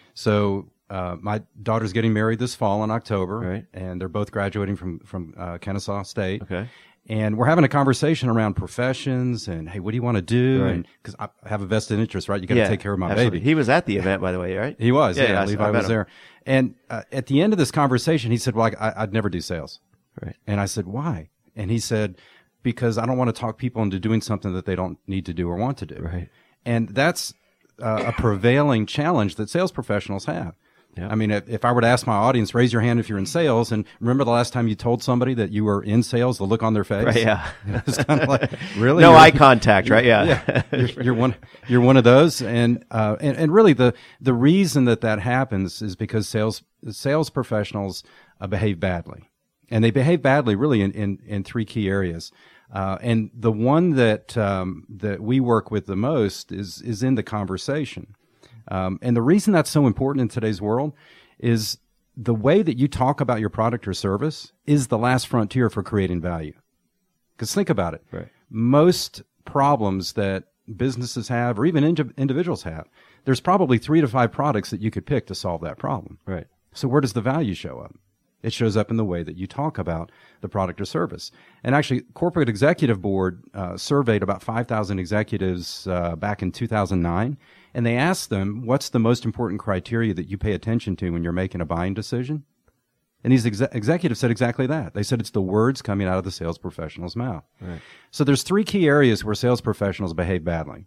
So uh, my daughter's getting married this fall in October, Right. and they're both graduating from from uh, Kennesaw State. Okay. And we're having a conversation around professions and, hey, what do you want to do? Right. And because I have a vested interest, right? You got to take care of my absolutely. baby. He was at the event, by the way, right? He was. Yeah, Yeah, yeah, I- Levi I met was him. there. And uh, at the end of this conversation, he said, well, I, I'd never do sales. Right. And I said, why? And he said, because I don't want to talk people into doing something that they don't need to do or want to do. Right. And that's uh, a prevailing challenge that sales professionals have. Yeah. I mean, if, if I were to ask my audience, raise your hand if you're in sales, and remember the last time you told somebody that you were in sales, the look on their face? Right, yeah. It's kind of like, really? No You're- eye contact, right? Yeah. yeah, you're, you're one. You're one of those, and uh, and and really the the reason that that happens is because sales sales professionals uh, behave badly, and they behave badly really in in, in three key areas. Uh, and the one that um, that we work with the most is is in the conversation. Um, and the reason that's so important in today's world is the way that you talk about your product or service is the last frontier for creating value. Because think about it. Right. Most problems that businesses have, or even indi- individuals have, there's probably three to five products that you could pick to solve that problem. Right. So where does the value show up? It shows up in the way that you talk about the product or service. And actually, Corporate Executive Board uh, surveyed about five thousand executives uh, back in two thousand nine, and they asked them, what's the most important criteria that you pay attention to when you're making a buying decision? And these exe- executives said exactly that. They said it's the words coming out of the sales professional's mouth. Right. So there's three key areas where sales professionals behave badly.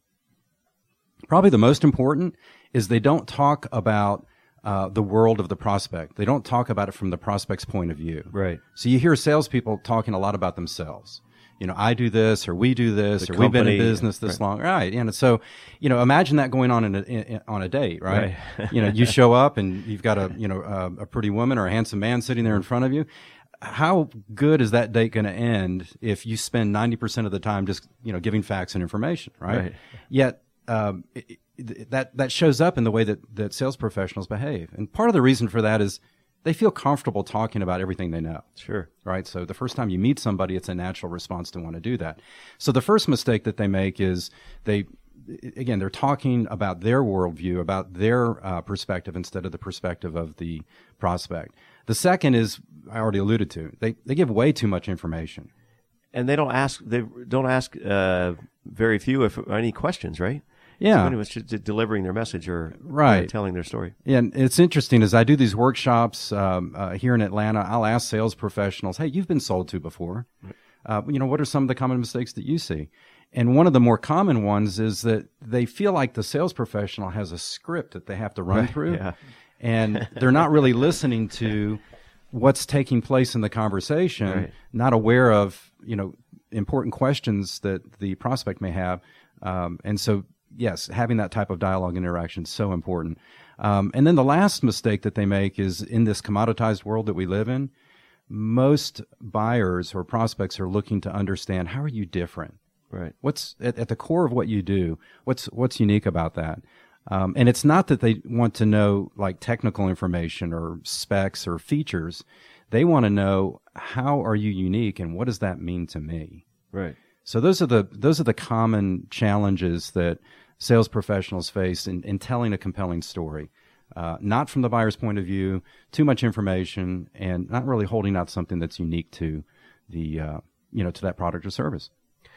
Probably the most important is they don't talk about uh, the world of the prospect. They don't talk about it from the prospect's point of view. Right. So you hear salespeople talking a lot about themselves. You know, I do this, or we do this, The or we've been in company, business this right. long, right? And so, you know, imagine that going on in a, in, on a date, right? Right. You know, you show up and you've got a, you know, a, a pretty woman or a handsome man sitting there in front of you. How good is that date going to end if you spend ninety percent of the time just, you know, giving facts and information, right? Right. Yet, um, it, it, that that shows up in the way that that sales professionals behave, and part of the reason for that is they feel comfortable talking about everything they know. Sure. Right. So the first time you meet somebody, it's a natural response to want to do that. So the first mistake that they make is they, again, they're talking about their worldview, about their uh, perspective instead of the perspective of the prospect. The second is, I already alluded to, they, they give way too much information. And they don't ask. They don't ask uh, very few, if any, questions. Right. Yeah. So anyone's just delivering their message or Right. you know, telling their story. Yeah, and it's interesting as I do these workshops um, uh, here in Atlanta, I'll ask sales professionals, hey, you've been sold to before. Uh, you know, what are some of the common mistakes that you see? And one of the more common ones is that they feel like the sales professional has a script that they have to run Right, through. yeah. And they're not really listening to what's taking place in the conversation, Right. not aware of, you know, important questions that the prospect may have. Um, and so, yes, having that type of dialogue and interaction is so important. Um, and then the last mistake that they make is in this commoditized world that we live in, most buyers or prospects are looking to understand, how are you different? Right. What's at, at the core of what you do? What's what's unique about that? Um, and it's not that they want to know like technical information or specs or features. They want to know, how are you unique and what does that mean to me? Right. So those are the those are the common challenges that sales professionals face in, in telling a compelling story. Uh, not from the buyer's point of view, too much information, and not really holding out something that's unique to the uh, you know to that product or service.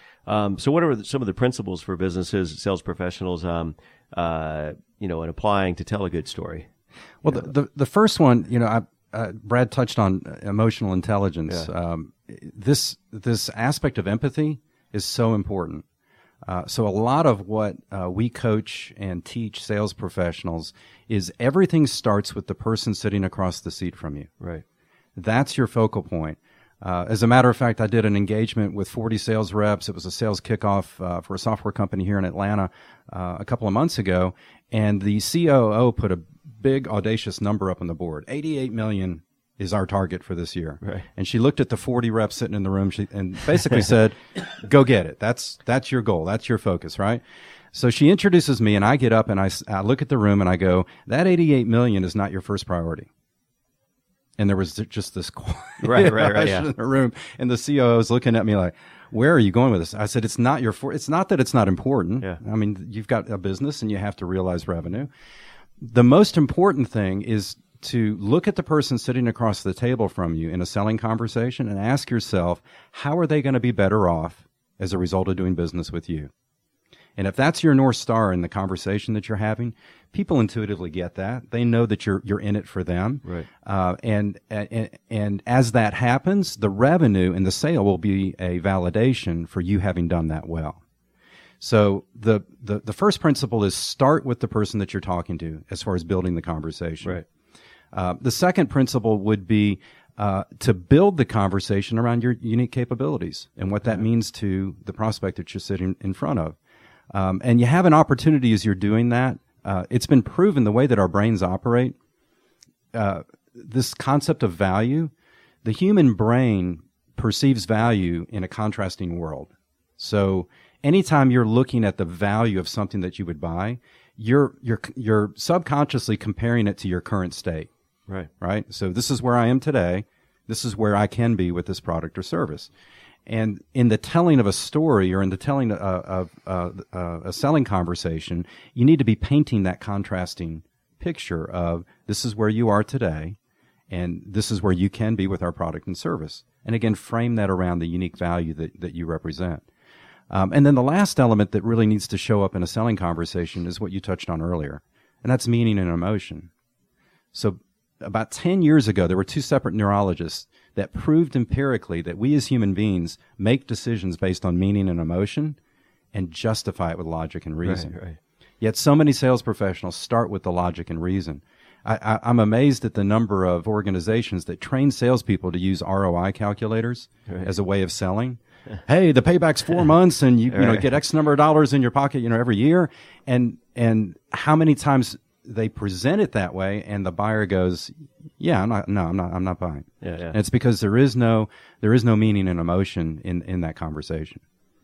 Um, so what are some of the principles for businesses, sales professionals, um, uh, you know, in applying to tell a good story? Well, the, the the first one, you know, I, uh, Brad touched on emotional intelligence. Yeah. Um, this this aspect of empathy is so important. Uh, so a lot of what uh, we coach and teach sales professionals is everything starts with the person sitting across the seat from you. Right. That's your focal point. Uh, as a matter of fact, I did an engagement with forty sales reps. It was a sales kickoff uh, for a software company here in Atlanta uh, a couple of months ago, and the C O O put a big, audacious number up on the board. eighty-eight million is our target for this year. Right. And she looked at the forty reps sitting in the room she, and basically said, go get it. That's that's your goal. That's your focus, right? So she introduces me, and I get up, and I, I look at the room, and I go, that eighty-eight million is not your first priority. And there was just this quiet right, right, right, yeah. in the room. And the C O O was looking at me like, where are you going with this? I said, it's not your, for- it's not that it's not important. Yeah. I mean, you've got a business and you have to realize revenue. The most important thing is to look at the person sitting across the table from you in a selling conversation and ask yourself, how are they going to be better off as a result of doing business with you? And if that's your North Star in the conversation that you're having, people intuitively get that. They know that you're you're in it for them. Right. Uh, and, and and as that happens, the revenue and the sale will be a validation for you having done that well. So the, the, the first principle is start with the person that you're talking to as far as building the conversation. Right. Uh, the second principle would be uh, to build the conversation around your unique capabilities and what that mm-hmm. means to the prospect that you're sitting in front of. Um, and you have an opportunity as you're doing that. Uh, it's been proven the way that our brains operate, uh, this concept of value, the human brain perceives value in a contrasting world. So anytime you're looking at the value of something that you would buy, you're, you're, you're subconsciously comparing it to your current state. Right. Right. So this is where I am today. This is where I can be with this product or service. And in the telling of a story or in the telling of, of uh, uh, a selling conversation, you need to be painting that contrasting picture of this is where you are today and this is where you can be with our product and service. And again, frame that around the unique value that, that you represent. Um, and then the last element that really needs to show up in a selling conversation is what you touched on earlier, and that's meaning and emotion. So about ten years ago, there were two separate neurologists that proved empirically that we as human beings make decisions based on meaning and emotion and justify it with logic and reason. Right, right. Yet so many sales professionals start with the logic and reason. I, I, I'm amazed at the number of organizations that train salespeople to use R O I calculators right. as a way of selling. Hey, the payback's four months and you, you know, right. get X number of dollars in your pocket, you know, every year. And, and how many times they present it that way and the buyer goes, yeah, I'm not, no, I'm not, I'm not buying. Yeah, yeah. And it's because there is no, there is no meaning and emotion in, in that conversation.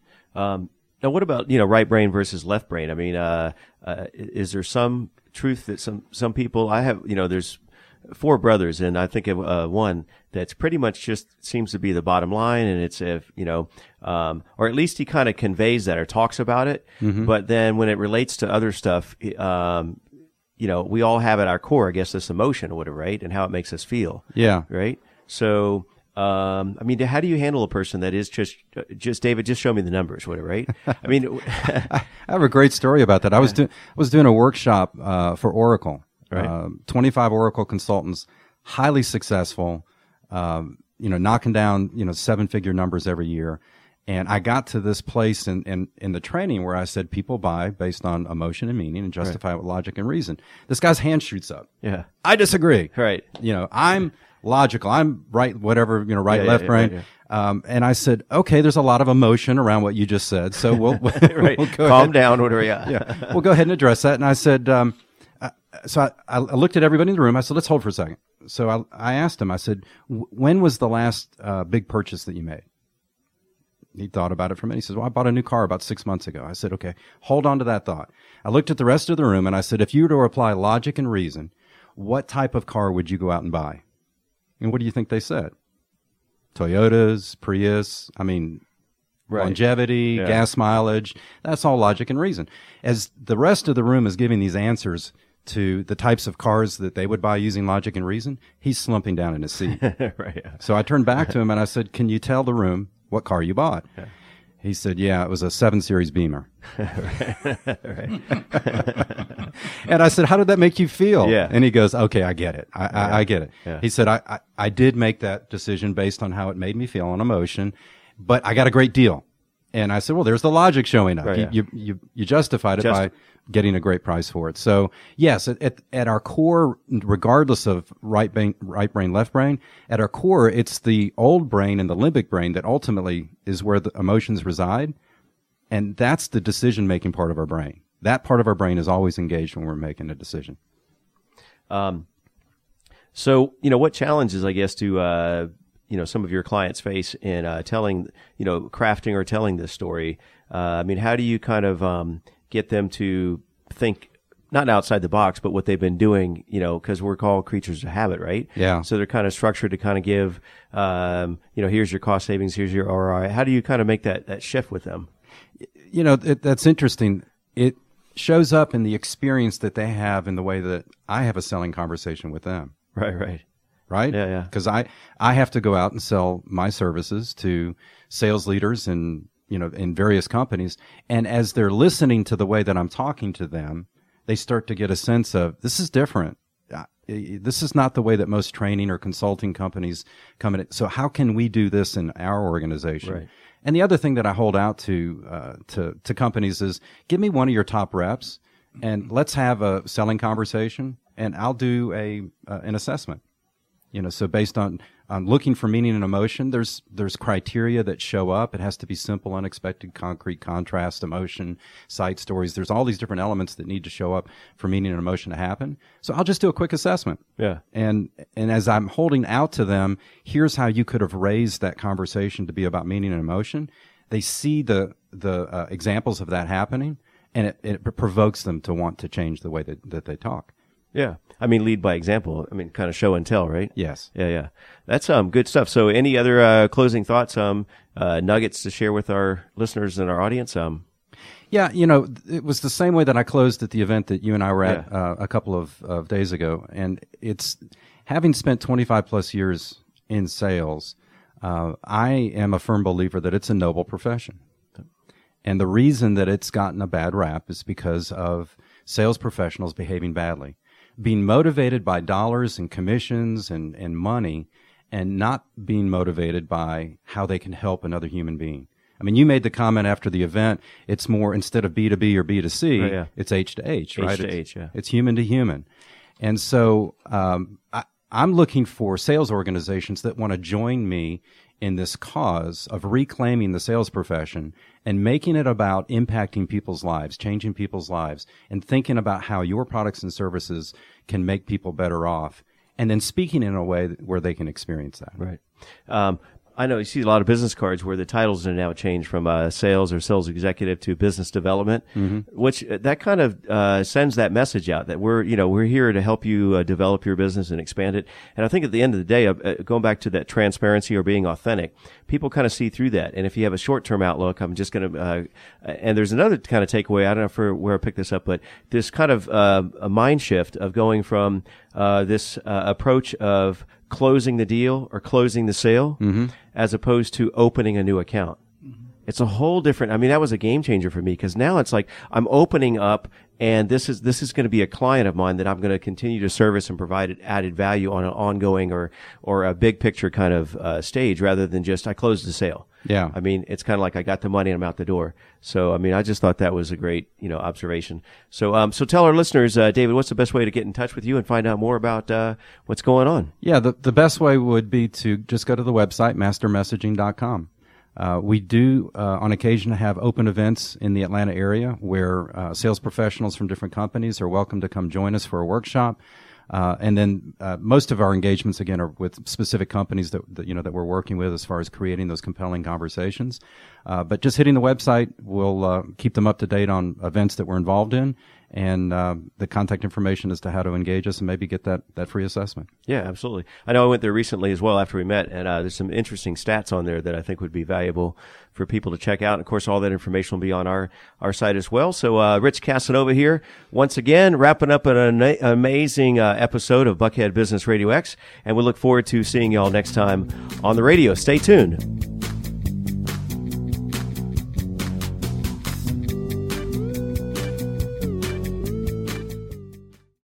Um, now what about, you know, right brain versus left brain? I mean, uh, uh, is there some truth that some, some people, I have, you know, there's four brothers and I think of, uh, one that's pretty much just seems to be the bottom line. And it's, if, you know, um, or at least he kind of conveys that or talks about it. Mm-hmm. But then when it relates to other stuff, um, you know, we all have at our core, I guess, this emotion or whatever, right? And how it makes us feel. Yeah. Right. So, um, I mean, how do you handle a person that is just, just David, just show me the numbers, whatever, right? I mean, I have a great story about that. I was doing, I was doing a workshop, uh, for Oracle, right. um, twenty-five Oracle consultants, highly successful, um, you know, knocking down, you know, seven figure numbers every year. And I got to this place in, in, in the training where I said people buy based on emotion and meaning and justify it with logic and reason. This guy's hand shoots up. Yeah. I disagree. Right. You know, I'm logical. I'm right, whatever, you know, right, yeah, left yeah, brain. yeah, yeah. Um, and I said, okay, there's a lot of emotion around what you just said. So we'll, we'll, right. we'll go Calm ahead. down, whatever. Yeah. yeah. We'll go ahead and address that. And I said, um, uh, so I, I looked at everybody in the room. I said, let's hold for a second. So I, I asked him, I said, when was the last uh, big purchase that you made? He thought about it for a minute. He says, well, I bought a new car about six months ago. I said, okay, hold on to that thought. I looked at the rest of the room and I said, if you were to apply logic and reason, what type of car would you go out and buy? And what do you think they said? Toyotas, Prius, I mean, right. longevity, yeah. gas mileage. That's all logic and reason. As the rest of the room is giving these answers to the types of cars that they would buy using logic and reason, he's slumping down in his seat. right. Yeah. So I turned back to him and I said, can you tell the room what car you bought? Yeah. He said, yeah, it was a seven series Beamer. right. And I said, how did that make you feel? Yeah. And he goes, okay, I get it. I, yeah. I, I get it. Yeah. He said, I, I, I did make that decision based on how it made me feel on emotion, but I got a great deal. And I said, well, there's the logic showing up. Right, you, yeah. you, you, you justified it Just- by getting a great price for it. So yes, at, at, at our core, regardless of right brain, right brain, left brain, at our core, it's the old brain and the limbic brain that ultimately is where the emotions reside. And that's the decision-making part of our brain. That part of our brain is always engaged when we're making a decision. Um, so, you know, what challenges, I guess, do, uh, you know, some of your clients face in, uh, telling, you know, crafting or telling this story? Uh, I mean, how do you kind of, um, get them to think not outside the box, but what they've been doing, you know, because we're called creatures of habit, right? Yeah. So they're kind of structured to kind of give, um, you know, here's your cost savings, here's your R O I. How do you kind of make that, that shift with them? You know, it, that's interesting. It shows up in the experience that they have in the way that I have a selling conversation with them. Right, right. Right? Yeah, yeah. Because I, I have to go out and sell my services to sales leaders and, you know, in various companies. And as they're listening to the way that I'm talking to them, they start to get a sense of, this is different. Uh, This is not the way that most training or consulting companies come in. So how can we do this in our organization? Right. And the other thing that I hold out to, uh, to, to companies is give me one of your top reps and let's have a selling conversation and I'll do a, uh, an assessment. You know, so based on, on looking for meaning and emotion, there's, there's criteria that show up. It has to be simple, unexpected, concrete, contrast, emotion, side stories. There's all these different elements that need to show up for meaning and emotion to happen. So I'll just do a quick assessment. Yeah. And, and as I'm holding out to them, here's how you could have raised that conversation to be about meaning and emotion. They see the, the, uh, examples of that happening and it, it provokes them to want to change the way that, that they talk. Yeah. I mean, lead by example. I mean, kind of show and tell, right? Yes. Yeah, yeah. That's um good stuff. So any other uh, closing thoughts, um, uh, nuggets to share with our listeners and our audience? Um, Yeah, you know, it was the same way that I closed at the event that you and I were at Yeah. uh, a couple of, of days ago. And it's having spent twenty-five plus years in sales, uh, I am a firm believer that it's a noble profession. And the reason that it's gotten a bad rap is because of sales professionals behaving badly, being motivated by dollars and commissions and, and money, and not being motivated by how they can help another human being. I mean, you made the comment after the event, it's more, instead of B to B or B to C, Right, yeah. it's H to H, right? H to it's, H, yeah. It's human to human. And so um, I, I'm looking for sales organizations that want to join me in this cause of reclaiming the sales profession and making it about impacting people's lives, changing people's lives, and thinking about how your products and services can make people better off, and then speaking in a way that, where they can experience that. Right. Um, I know you see a lot of business cards where the titles are now changed from uh, sales or sales executive to business development, mm-hmm. which uh, that kind of uh, sends that message out that we're, you know, we're here to help you uh, develop your business and expand it. And I think at the end of the day, uh, going back to that transparency or being authentic, people kind of see through that. And if you have a short-term outlook, I'm just going to, uh, and there's another kind of takeaway. I don't know for where I picked this up, but this kind of uh, a mind shift of going from uh, this uh, approach of closing the deal or closing the sale mm-hmm. as opposed to opening a new account. Mm-hmm. It's a whole different, I mean, that was a game changer for me because now it's like I'm opening up and this is, this is going to be a client of mine that I'm going to continue to service and provide added value on an ongoing or, or a big picture kind of uh, stage rather than just I closed the sale. Yeah. I mean, it's kind of like I got the money and I'm out the door. So, I mean, I just thought that was a great, you know, observation. So, um, so tell our listeners, uh, David, what's the best way to get in touch with you and find out more about, uh, what's going on? Yeah. The, the best way would be to just go to the website, master messaging dot com. Uh, we do, uh, on occasion have open events in the Atlanta area where, uh, sales professionals from different companies are welcome to come join us for a workshop. Uh, and then, uh, most of our engagements, again, are with specific companies that, that, you know, that we're working with as far as creating those compelling conversations. Uh, but just hitting the website will, uh, keep them up to date on events that we're involved in and, uh, the contact information as to how to engage us and maybe get that, that free assessment. Yeah, absolutely. I know I went there recently as well after we met, and, uh, there's some interesting stats on there that I think would be valuable for people to check out. And of course, all that information will be on our, our site as well. So, uh, Rich Casanova here once again, wrapping up an ana- amazing, uh, episode of Buckhead Business Radio X. And we look forward to seeing y'all next time on the radio. Stay tuned.